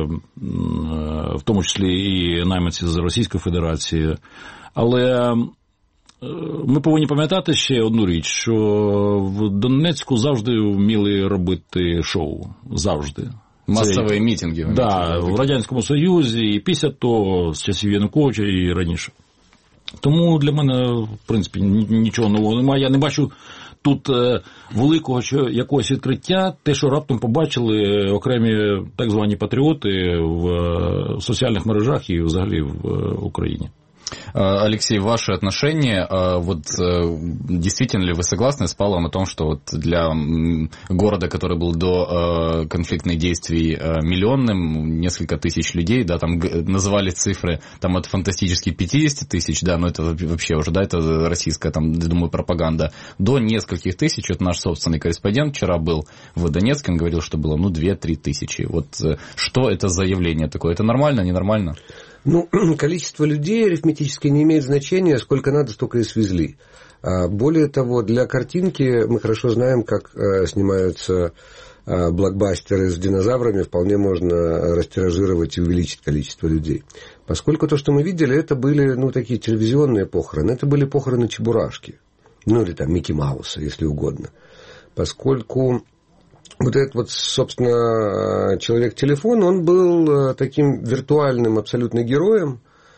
в тому числі і найманці з Російської Федерації. Але ми повинні пам'ятати ще одну річ, що в Донецьку завжди вміли робити шоу. Завжди. Масові мітинги. Так, да, в Радянському Союзі і після того, з часів Януковича і раніше. Тому для мене, в принципі, нічого нового немає. Я не бачу тут великого якогось відкриття, те, що раптом побачили окремі так звані патріоти в соціальних мережах і взагалі в Україні. Алексей, ваше отношение, вот действительно ли вы согласны с Павлом о том, что вот для города, который был до конфликтных действий миллионным, несколько тысяч людей, да, там называли цифры там от фантастических 50 тысяч, да, но это вообще уже, да, это российская, там, я думаю, пропаганда, до нескольких тысяч, вот наш собственный корреспондент вчера был в Донецке, он говорил, что было, 2-3 тысячи. Вот что это за явление такое? Это нормально, ненормально? Ну, количество людей арифметически не имеет значения, сколько надо, столько и свезли. Более того, для картинки мы хорошо знаем, как снимаются блокбастеры с динозаврами, вполне можно растиражировать и увеличить количество людей. Поскольку то, что мы видели, это были, ну, такие телевизионные похороны, это были похороны Чебурашки, ну, или там Микки Мауса, если угодно. Поскольку вот этот вот, собственно, человек-телефон, он был таким виртуальным абсолютно героем,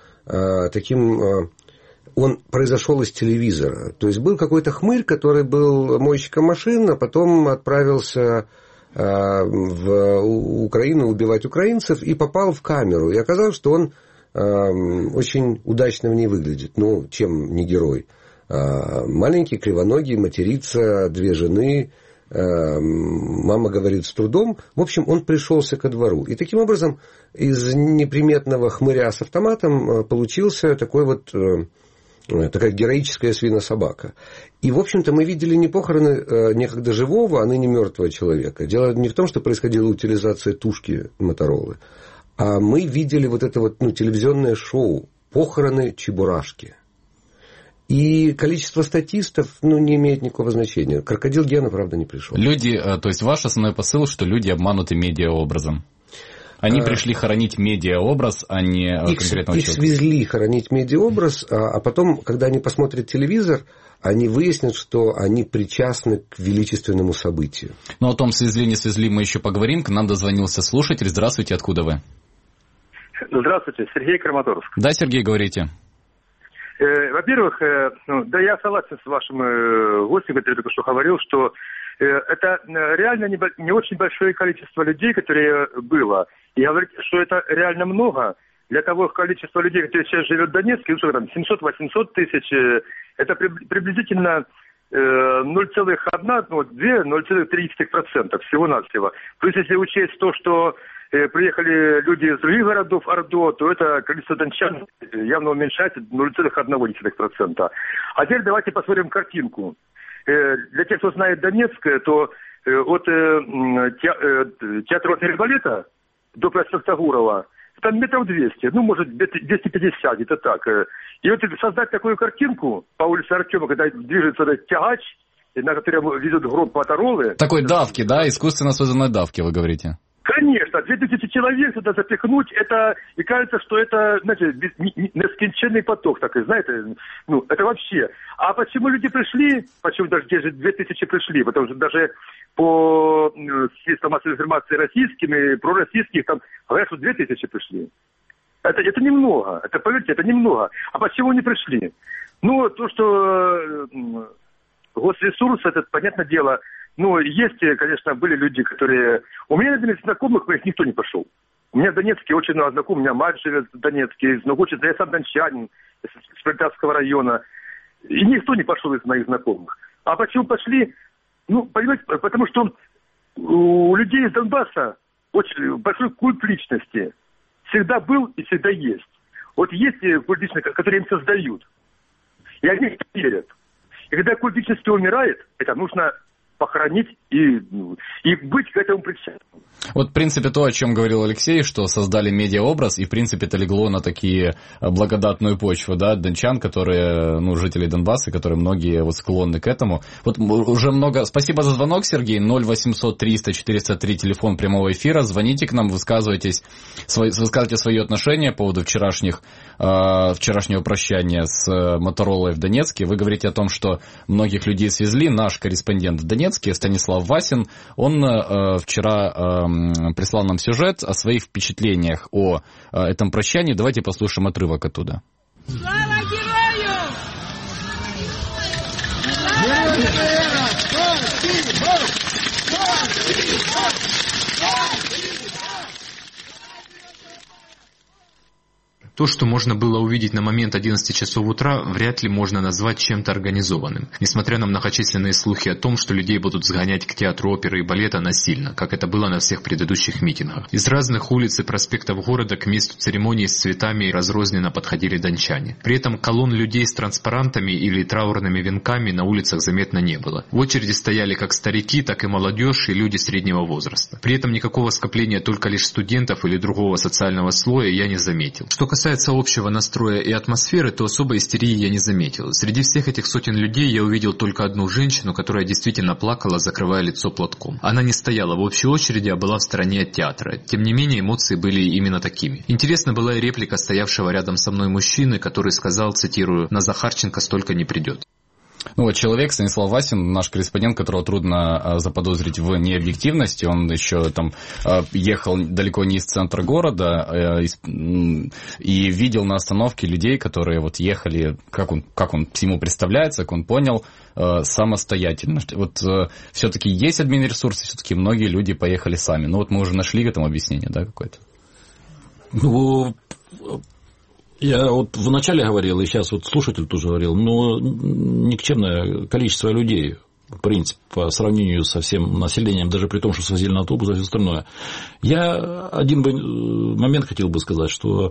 таким, он произошел из телевизора. То есть был какой-то хмырь, который был мойщиком машин, а потом отправился в Украину убивать украинцев и попал в камеру. И оказалось, что он очень удачно в ней выглядит. Ну, чем не герой? Маленький, кривоногий, матерится, 2 жены, мама говорит с трудом. В общем, он пришелся ко двору. И таким образом из неприметного хмыря с автоматом получился такой вот, такая героическая свинособака. И, в общем-то, мы видели не похороны некогда живого, а ныне мертвого человека. Дело не в том, что происходила утилизация тушки Моторолы, а мы видели вот это вот, ну, телевизионное шоу «Похороны Чебурашки». И количество статистов, ну, не имеет никакого значения. Крокодил Гена, правда, не пришел. Люди, то есть ваш основной посыл, что люди обмануты медиаобразом? Они пришли хоронить медиаобраз, а не конкретного человека. Их свезли хоронить медиаобраз, а потом, когда они посмотрят телевизор, они выяснят, что они причастны к величественному событию. Ну, о том, свезли, не свезли, мы еще поговорим. К нам дозвонился слушатель. Здравствуйте, откуда вы? Здравствуйте, Сергей, Краматорск. Да, Сергей, говорите. Во-первых, да, я согласен с вашим гостем, который только что говорил, что это реально не очень большое количество людей, которые было. И говорить, что это реально много, для того количества людей, которые сейчас живет в Донецке, ну, что там, 700-800 тысяч, это приблизительно 0,1-0,3% всего-навсего. Плюс, если учесть то, что приехали люди из других городов Ордо, то это количество дончан явно уменьшается 0,1%. А теперь давайте посмотрим картинку. Для тех, кто знает Донецк, то от театра оперы и балета до проспекта Гурова там метров 200, ну, может, 250, где-то так. И вот создать такую картинку по улице Артема, когда движется этот тягач, на котором везут гроб Моторолы. Такой давки, да, искусственно созданной давки, вы говорите? Конечно, 2000 человек туда запихнуть, это, и кажется, что это, знаете, несконченный поток такой, знаете, ну, это вообще. А почему люди пришли, почему даже те же 2000 пришли, потому что даже по средствам массовой информации российским и пророссийских, там, говорят, что 2000 пришли. Это немного, это, поверьте, это немного. А почему не пришли? Ну, то, что госресурсы, это, понятное дело. Ну, есть, конечно, были люди, которые... У меня, например, знакомых моих никто не пошел. У меня в Донецке очень много знакомых. У меня мать живет в Донецке, я сам дончанин, из Пролетарского района. И никто не пошел из моих знакомых. А почему пошли? Ну, понимаете, потому что у людей из Донбасса очень большой культ личности. Всегда был и всегда есть. Вот есть культ личности, который им создают. И они верят. И когда культ личности умирает, это нужно похоронить и быть к этому причастным. Вот, в принципе, то, о чем говорил Алексей, что создали медиаобраз, и, в принципе, это легло на такие благодатную почву, да, дончан, которые, ну, жители Донбасса, которые многие вот склонны к этому. Вот уже много... Спасибо за звонок, Сергей. 0800 300 403, телефон прямого эфира. Звоните к нам, высказывайте свои отношения по поводу вчерашнего прощания с Моторолой в Донецке. Вы говорите о том, что многих людей свезли. Наш корреспондент в Донецке, Станислав Васин, он вчера прислал нам сюжет о своих впечатлениях о этом прощании. Давайте послушаем отрывок оттуда. Слава герою! То, что можно было увидеть на момент 11 часов утра, вряд ли можно назвать чем-то организованным, несмотря на многочисленные слухи о том, что людей будут сгонять к театру оперы и балета насильно, как это было на всех предыдущих митингах. Из разных улиц и проспектов города к месту церемонии с цветами разрозненно подходили дончане. При этом колонн людей с транспарантами или траурными венками на улицах заметно не было. В очереди стояли как старики, так и молодежь и люди среднего возраста. При этом никакого скопления только лишь студентов или другого социального слоя я не заметил. Что касается общего настроя и атмосферы, то особой истерии я не заметил. Среди всех этих сотен людей я увидел только одну женщину, которая действительно плакала, закрывая лицо платком. Она не стояла в общей очереди, а была в стороне от театра. Тем не менее, эмоции были именно такими. Интересна была и реплика стоявшего рядом со мной мужчины, который сказал, цитирую, «На Захарченко столько не придет». Ну вот человек, Станислав Васин, наш корреспондент, которого трудно заподозрить в необъективности, он еще там ехал далеко не из центра города и видел на остановке людей, которые вот ехали, как он ему представляется, как он понял, самостоятельно. Вот все-таки есть админресурсы, все-таки многие люди поехали сами. Ну вот мы уже нашли к этому объяснение, да, какое-то? Ну, я вот вначале говорил, и сейчас вот слушатель тоже говорил, но никчемное количество людей, в принципе, по сравнению со всем населением, даже при том, что свозили на автобус и все остальное. Я один момент хотел бы сказать, что,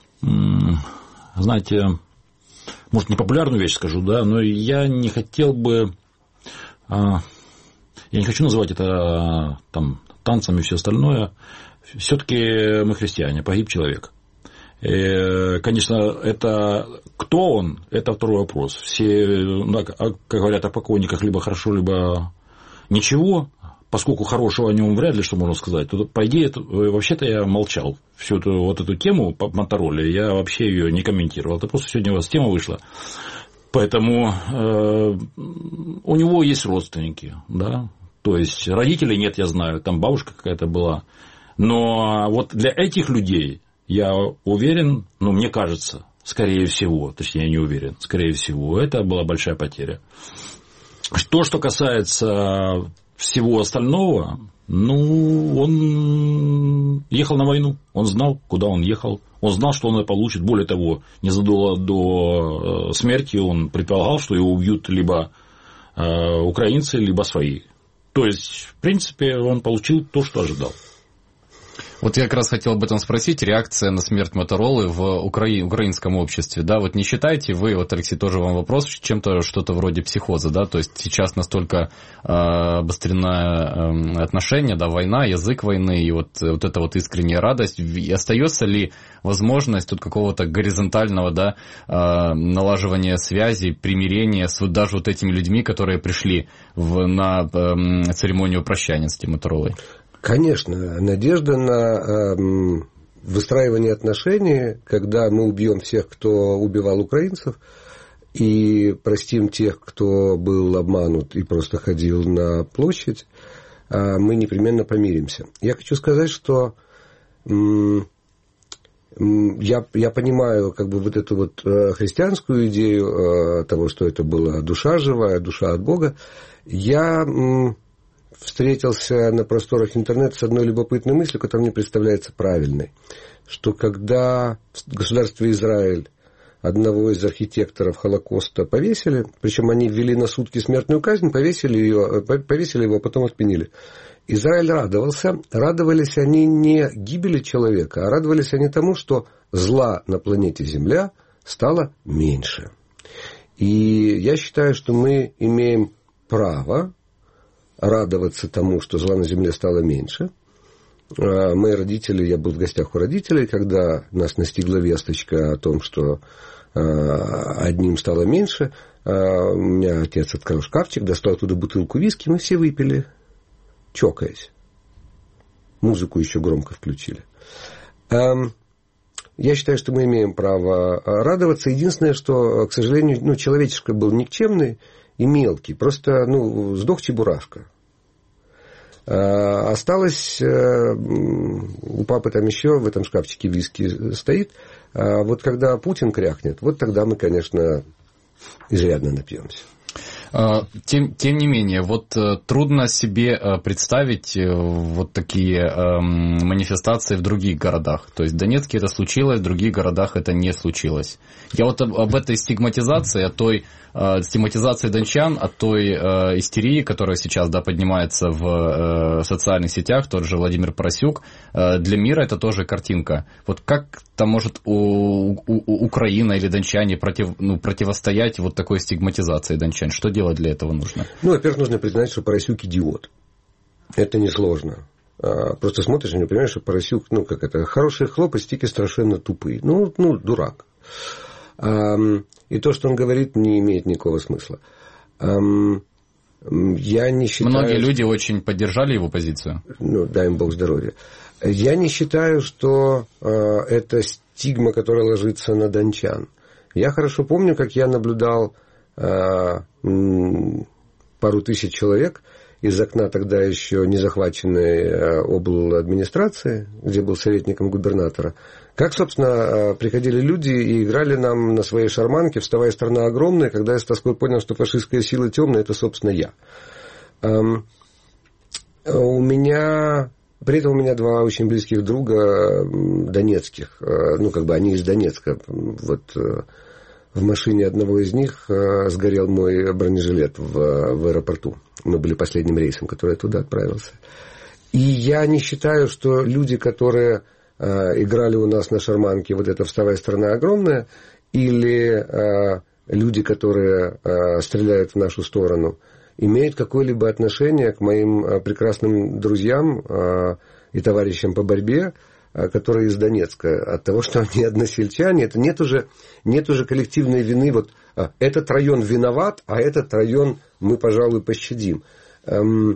знаете, может, непопулярную вещь скажу, да, но я не хотел бы, я не хочу называть это там танцами и все остальное. Все-таки мы христиане, погиб человек. Конечно, это кто он, это второй вопрос. Все, как говорят о покойниках, либо хорошо, либо ничего. поскольку хорошего о нем вряд ли что можно сказать, то, по идее, вообще-то я молчал. Всю эту тему по Мотороле я вообще ее не комментировал. Это просто сегодня у вас тема вышла. Поэтому у него есть родственники, да. То есть родителей нет, я знаю, там бабушка какая-то была. Но вот для этих людей я уверен, мне кажется, скорее всего, точнее, я не уверен, скорее всего, это была большая потеря. То, что касается всего остального, он ехал на войну, он знал, куда он ехал, он знал, что он это получит. Более того, незадолго до смерти он предполагал, что его убьют либо украинцы, либо свои. То есть, в принципе, он получил то, что ожидал. Вот я как раз хотел об этом спросить. Реакция на смерть Моторолы в украинском обществе. Да, вот не считаете вы, вот, Алексей, тоже вам вопрос, чем-то что-то вроде психоза, да, то есть сейчас настолько обострено отношение, да, война, язык войны, и вот эта вот искренняя радость. И остается ли возможность тут какого-то горизонтального, да, налаживания связей, примирения с вот даже вот этими людьми, которые пришли на церемонию прощания с этим Моторолой? Конечно, надежда на выстраивание отношений, когда мы убьем всех, кто убивал украинцев, и простим тех, кто был обманут и просто ходил на площадь, мы непременно помиримся. Я хочу сказать, что я понимаю как бы вот эту вот христианскую идею того, что это была душа живая, душа от Бога. Я встретился на просторах интернета с одной любопытной мыслью, которая мне представляется правильной, что когда в государстве Израиль одного из архитекторов Холокоста повесили, причем они ввели на сутки смертную казнь, повесили его, а потом отменили. Израиль радовался. Радовались они не гибели человека, а радовались они тому, что зла на планете Земля стало меньше. И я считаю, что мы имеем право радоваться тому, что зла на земле стало меньше. Мои родители, я был в гостях у родителей, когда нас настигла весточка о том, что одним стало меньше. У меня отец открыл шкафчик, достал оттуда бутылку виски, мы все выпили, чокаясь. Музыку еще громко включили. Я считаю, что мы имеем право радоваться. Единственное, что, к сожалению, человеческий был никчемный и мелкий. Просто, сдох чебурашка. Осталось, у папы там еще в этом шкафчике виски стоит. Вот когда Путин крякнет, вот тогда мы, конечно, изрядно напьемся. Тем не менее, вот трудно себе представить вот такие манифестации в других городах. То есть в Донецке это случилось, в других городах это не случилось. Я вот об этой стигматизации, стигматизации дончан, от той истерии, которая сейчас, да, поднимается в социальных сетях, тот же Владимир Парасюк, для мира это тоже картинка. Вот как там может Украина или дончане противостоять вот такой стигматизации дончан? Что делать для этого нужно? Во-первых, нужно признать, что Парасюк идиот. Это несложно. Просто смотришь на него, понимаешь, что Парасюк, хорошие хлопостики страшенно тупые. Дурак. И то, что он говорит, не имеет никакого смысла. Я не считаю... Многие люди очень поддержали его позицию. Дай им Бог здоровья. Я не считаю, что это стигма, которая ложится на дончан. Я хорошо помню, как я наблюдал пару тысяч человек из окна тогда еще не захваченной обладминистрации, где был советником губернатора. Как, собственно, приходили люди и играли нам на своей шарманке «Вставай, страна огромная», когда я с тоской понял, что фашистская сила темная – это, собственно, я. При этом у меня два очень близких друга донецких. Они из Донецка. Вот в машине одного из них сгорел мой бронежилет в аэропорту. Мы были последним рейсом, который я туда отправился. И я не считаю, что люди, которые играли у нас на шарманке вот это «Вставай, страна огромная», или люди, которые стреляют в нашу сторону, имеют какое-либо отношение к моим прекрасным друзьям и товарищам по борьбе, которые из Донецка, от того, что они односельчане. Это нет уже коллективной вины. Вот этот район виноват, а этот район мы, пожалуй, пощадим.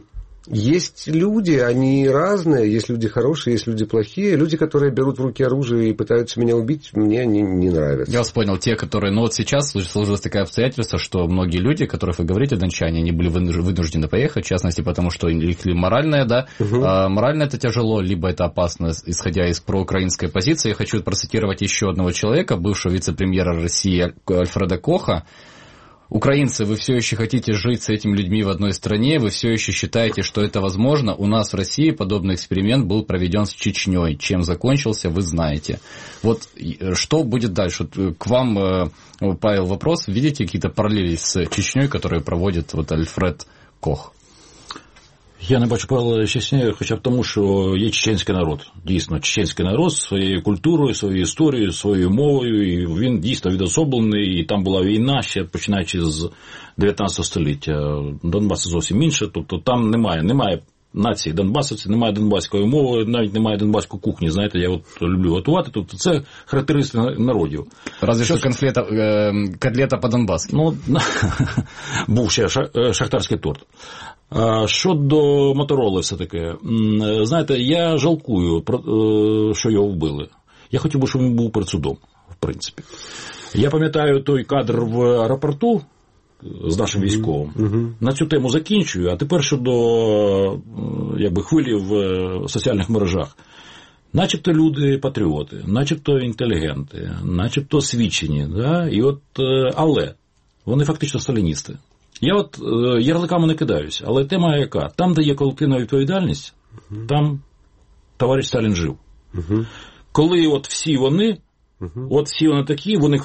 Есть люди, они разные, есть люди хорошие, есть люди плохие. Люди, которые берут в руки оружие и пытаются меня убить, мне они не нравятся. Я вас понял, те, которые... Ну вот сейчас сложилось такое обстоятельство, что многие люди, о которых вы говорите, дончане, они были вынуждены поехать, в частности, потому что их моральное, да, морально это тяжело, либо это опасно, исходя из проукраинской позиции. Я хочу процитировать еще одного человека, бывшего вице-премьера России Альфреда Коха. Украинцы, вы все еще хотите жить с этими людьми в одной стране, вы все еще считаете, что это возможно. У нас в России подобный эксперимент был проведен с Чечней. Чем закончился, вы знаете. Вот что будет дальше? К вам, Павел, вопрос. Видите какие-то параллели с Чечней, которые проводит вот Альфред Кох? Я не бачу паралелі з Чечнею, хоча б тому, що є чеченський народ. Дійсно, чеченський народ зі своєю культурою, своєю історією, своєю мовою. І він дійсно відособлений, і там була війна ще починаючи з 19 століття. Донбас зовсім інше, тобто там немає нації донбасовців, немає донбаської мови, навіть немає донбаської кухні. Знаєте, я от люблю готувати, тобто це характеристика народів. Разве що котлета по-донбаськи. Ну, був ще шахтарський торт. Щодо Мотороли все-таки, знаєте, я жалкую, що його вбили. Я хотів би, щоб він був перед судом, в принципі. Я пам'ятаю той кадр в аеропорту з нашим військовим. На цю тему закінчую, а тепер щодо хвилі в соціальних мережах. Начебто люди патріоти, начебто інтелігенти, начебто освічені, да? Але вони фактично сталіністи. Я ярликами не кидаюся, але тема яка? Там, де є колективна відповідальність, там товариш Сталін жив. Коли всі вони такі, вони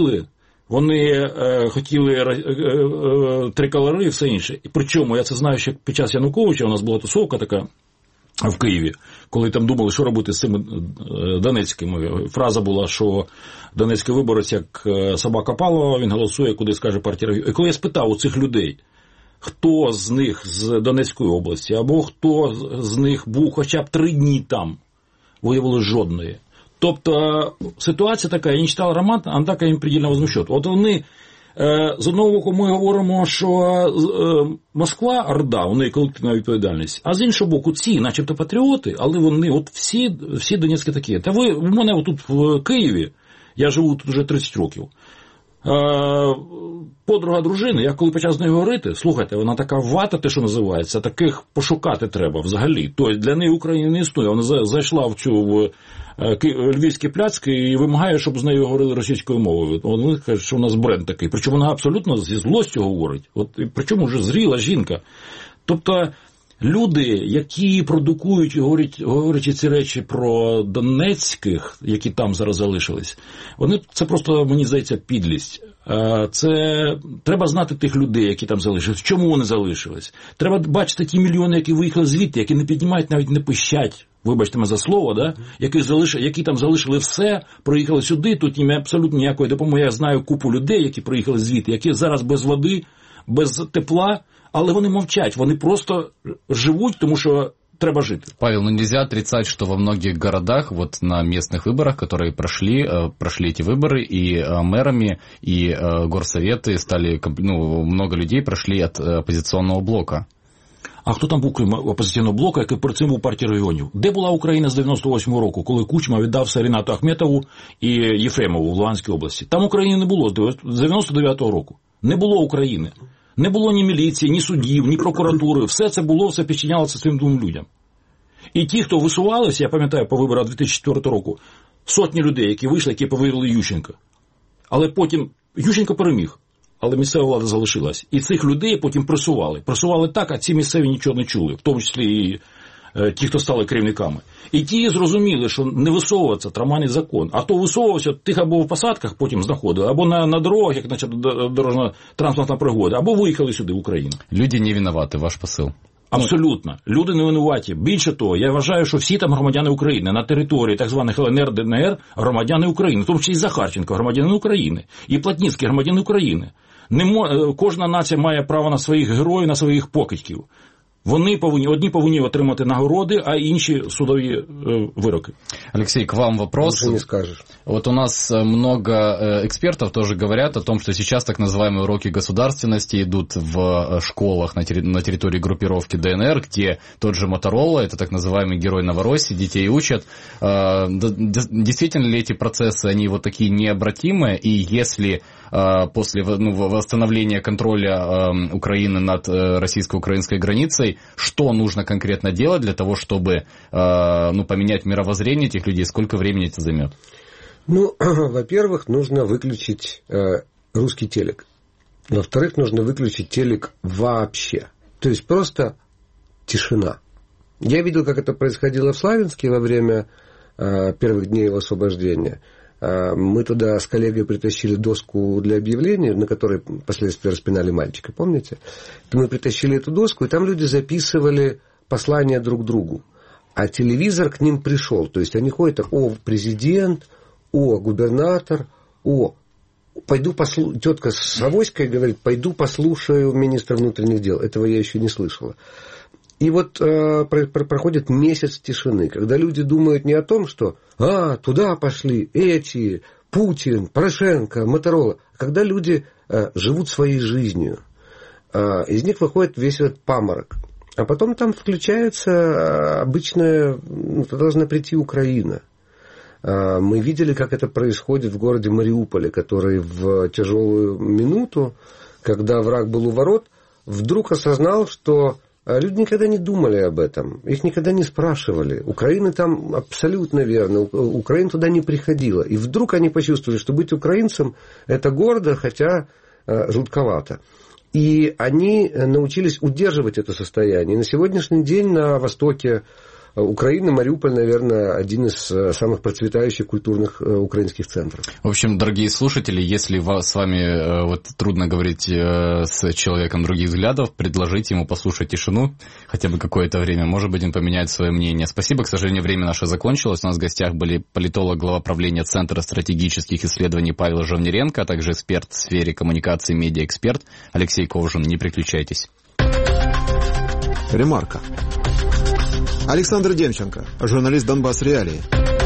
хотіли триколори і все інше. І причому, я це знаю, що під час Януковича у нас була тусовка така в Києві, коли там думали, що робити з цими донецькими. Фраза була, що донецький виборець, як собака Павлова, він голосує, куди скаже партія регіонів. І коли я спитав у цих людей, хто з них з Донецької області, або хто з них був хоча б 3 дні там, виявилось жодної. Тобто ситуація така, я не читав роман, а така їм предельно возмущена. От вони, з одного боку, ми говоримо, що Москва, Орда, у неї колективна відповідальність, а з іншого боку, ці, начебто патріоти, але вони всі донецькі такі. Та у мене тут в Києві, я живу тут вже 30 років, подруга дружини, я коли почав з нею говорити, слухайте, вона така вата, те, що називається, таких пошукати треба взагалі. Тобто для неї Україна не існує. Вона зайшла в цю львівські пляцки і вимагає, щоб з нею говорили російською мовою. Вони кажуть, що у нас бренд такий. Причому вона абсолютно зі злостю говорить. Причому вже зріла жінка. Тобто люди, які продукують і говорять ці речі про донецьких, які там зараз залишились, це просто, мені здається, підлість. Це треба знати тих людей, які там залишились. Чому вони залишились? Треба бачити ті мільйони, які виїхали звідти, які не піднімають, навіть не пищать. Вибачте мене за слово, да? які там залишили все, приїхали сюди, тут їм абсолютно ніякої допомоги. Я знаю купу людей, які приїхали звідти, які зараз без води, без тепла, але вони мовчать, вони просто живуть, тому що треба жить. Павел, нельзя отрицать, что во многих городах, на местных выборах, которые прошли эти выборы, и мэрами, и горсоветы стали, много людей прошли от оппозиционного блока. А хто там був крім опозиційного блоку, який перед цим був партія регіонів? Де була Україна з 98-го року, коли Кучма віддав все Рінату Ахметову і Єфремову в Луганській області? Там України не було з 99-го року. Не було України. Не було ні міліції, ні судів, ні прокуратури. Все підчинялося цим двом людям. І ті, хто висувалися, я пам'ятаю по виборах 2004 року, сотні людей, які вийшли, які повірили Ющенка. Але потім Ющенко переміг. Але місцева влада залишилась. І цих людей потім пресували. Пресували так, а ці місцеві нічого не чули. В тому числі і ті, хто стали керівниками. І ті зрозуміли, що не висовуватися – трамвайний закон. А то висовувався, тих або в посадках потім знаходили, або на дорогах, як наче дорожньо-транспортна пригода, або виїхали сюди, в Україну. Люди не винуваті, ваш посил. Абсолютно. Люди не винуваті. Більше того, я вважаю, що всі там громадяни України на території так званих ЛНР, ДНР громадяни України. В тому числі і Захарченко громадянин України. І Платніцький громадянин України. Кожна нація має право на своїх героїв, на своїх покидьків. Одни повинні отримати нагороди, а інші судові вироки. Алексей, к вам вопрос. Лучше не скажешь. Вот у нас много экспертов тоже говорят о том, что сейчас так называемые уроки государственности идут в школах на территории группировки ДНР, где тот же Моторола, это так называемый герой Новороссии, детей учат. Действительно ли эти процессы, они вот такие необратимые, и если после восстановления контроля Украины над российско-украинской границей, что нужно конкретно делать для того, чтобы поменять мировоззрение этих людей, сколько времени это займет? Во-первых, нужно выключить русский телек. Во-вторых, нужно выключить телек вообще. То есть просто тишина. Я видел, как это происходило в Славянске во время первых дней его освобождения. Мы туда с коллегой притащили доску для объявлений, на которой впоследствии распинали мальчика, помните? Мы притащили эту доску, и там люди записывали послания друг другу. А телевизор к ним пришел. То есть они ходят, президент, губернатор, пойду послушаю. Тетка с авоськой говорит, пойду послушаю министра внутренних дел. Этого я еще не слышала. И вот проходит месяц тишины, когда люди думают не о том, что туда пошли эти, Путин, Порошенко, Моторола, а когда люди живут своей жизнью. Из них выходит весь этот паморок. А потом там включается обычная, должна прийти Украина. Мы видели, как это происходит в городе Мариуполе, который в тяжелую минуту, когда враг был у ворот, вдруг осознал, что люди никогда не думали об этом, их никогда не спрашивали. Украина там абсолютно верно, Украина туда не приходила. И вдруг они почувствовали, что быть украинцем – это гордо, хотя жутковато. И они научились удерживать это состояние. И на сегодняшний день на востоке Украина, Мариуполь, наверное, один из самых процветающих культурных украинских центров. В общем, дорогие слушатели, если с вами трудно говорить с человеком других взглядов, предложите ему послушать тишину хотя бы какое-то время. Может быть, он поменяет свое мнение. Спасибо, к сожалению, время наше закончилось. У нас в гостях были политолог, глава правления Центра стратегических исследований Павел Жовниренко, а также эксперт в сфере коммуникации, медиаэксперт Алексей Ковжин. Не переключайтесь. Ремарка. Александр Демченко, журналист «Донбасс Реалии».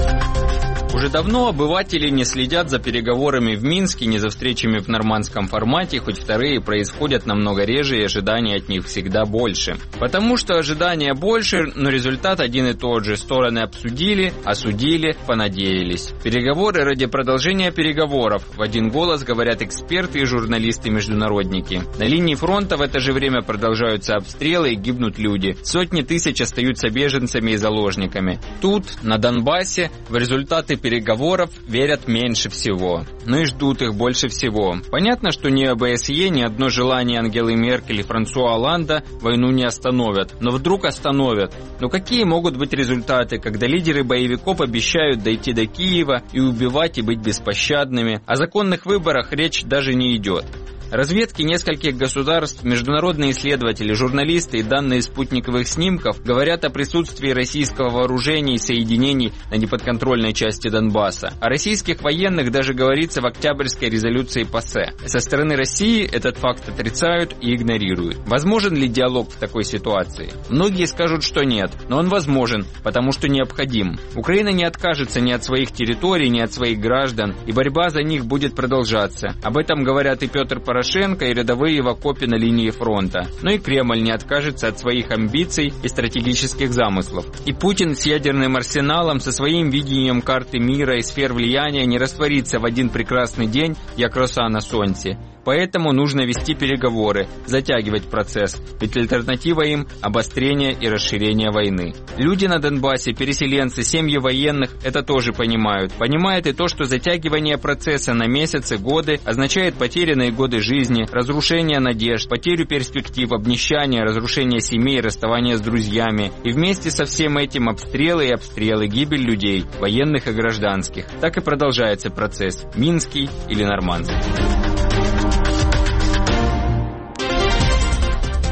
Уже давно обыватели не следят за переговорами в Минске, ни за встречами в нормандском формате, хоть вторые происходят намного реже и ожидания от них всегда больше. Потому что ожидания больше, но результат один и тот же. Стороны обсудили, осудили, понадеялись. Переговоры ради продолжения переговоров. В один голос говорят эксперты и журналисты-международники. На линии фронта в это же время продолжаются обстрелы и гибнут люди. Сотни тысяч остаются беженцами и заложниками. Тут, на Донбассе, в результаты переговоров верят меньше всего, но и ждут их больше всего. Понятно, что ни ОБСЕ, ни одно желание Ангелы Меркель и Франсуа Олланда войну не остановят, но вдруг остановят. Но какие могут быть результаты, когда лидеры боевиков обещают дойти до Киева и убивать и быть беспощадными? О законных выборах речь даже не идет. Разведки нескольких государств, международные исследователи, журналисты и данные спутниковых снимков говорят о присутствии российского вооружения и соединений на неподконтрольной части Донбасса. О российских военных даже говорится в Октябрьской резолюции ПАСЕ. Со стороны России этот факт отрицают и игнорируют. Возможен ли диалог в такой ситуации? Многие скажут, что нет, но он возможен, потому что необходим. Украина не откажется ни от своих территорий, ни от своих граждан, и борьба за них будет продолжаться. Об этом говорят и Петр Порошенко, и рядовые в окопе на линии фронта. Но и Кремль не откажется от своих амбиций и стратегических замыслов. И Путин с ядерным арсеналом, со своим видением карты мира и сфер влияния не растворится в один прекрасный день, як роса на солнце. Поэтому нужно вести переговоры, затягивать процесс, ведь альтернатива им – обострение и расширение войны. Люди на Донбассе, переселенцы, семьи военных это тоже понимают. Понимают и то, что затягивание процесса на месяцы, годы означает потерянные годы жизни, разрушение надежд, потерю перспектив, обнищание, разрушение семей, расставание с друзьями. И вместе со всем этим обстрелы и обстрелы, гибель людей, военных и гражданских. Так и продолжается процесс – минский или нормандский.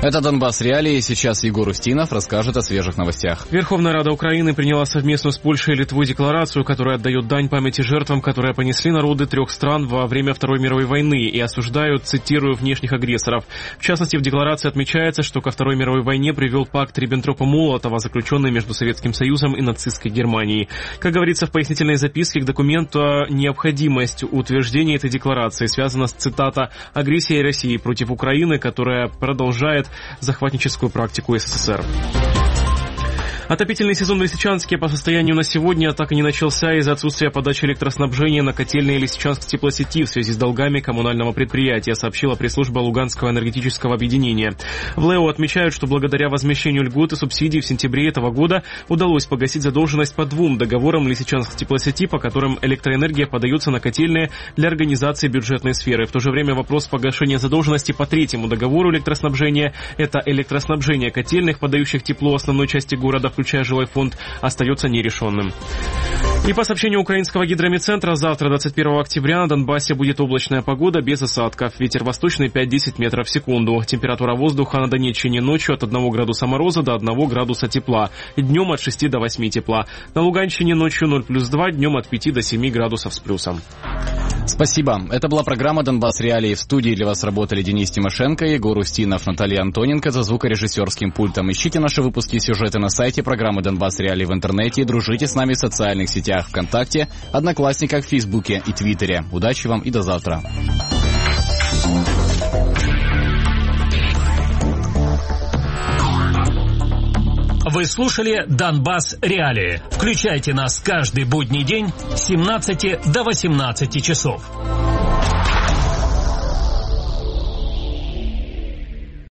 Это «Донбасс Реалии». Сейчас Егор Устинов расскажет о свежих новостях. Верховная Рада Украины приняла совместную с Польшей и Литвой декларацию, которая отдает дань памяти жертвам, которые понесли народы 3 стран во время Второй мировой войны, и осуждают, цитирую, внешних агрессоров. В частности, в декларации отмечается, что ко Второй мировой войне привел пакт Риббентропа-Молотова, заключенный между Советским Союзом и нацистской Германией. Как говорится в пояснительной записке к документу, необходимость утверждения этой декларации связана с, цитата, «агрессией России против Украины, которая продолжает захватническую практику СССР». Отопительный сезон в Лисичанске по состоянию на сегодня так и не начался из-за отсутствия подачи электроснабжения на котельные Лисичанск теплосети в связи с долгами коммунального предприятия, сообщила пресс-служба Луганского энергетического объединения. В ЛЭО отмечают, что благодаря возмещению льгот и субсидий в сентябре этого года удалось погасить задолженность по 2 договорам Лисичанск теплосети, по которым электроэнергия подается на котельные для организации бюджетной сферы. В то же время вопрос погашения задолженности по 3 договору электроснабжения, это электроснабжение котельных, подающих тепло основной части города, включая жилой фонд, остается нерешенным. И по сообщению украинского гидромедцентра, завтра, 21 октября, на Донбассе будет облачная погода без осадков. Ветер восточный 5-10 метров в секунду. Температура воздуха на Донеччине ночью от 1 градуса мороза до 1 градуса тепла. Днем от 6 до 8 тепла. На Луганщине ночью 0+2, днем от 5 до 7 градусов с плюсом. Спасибо. Это была программа «Донбасс Реалии». В студии для вас работали Денис Тимошенко, Егор Устинов, Наталья Антоненко за звукорежиссерским пультом. Ищите наши выпуски и сюжеты на сайте программы «Донбасс Реалии» в интернете и дружите с нами в социальных сетях ВКонтакте, Одноклассниках, Фейсбуке и Твиттере. Удачи вам и до завтра. Вы слушали «Донбасс Реалии». Включайте нас каждый будний день с 17 до 18 часов.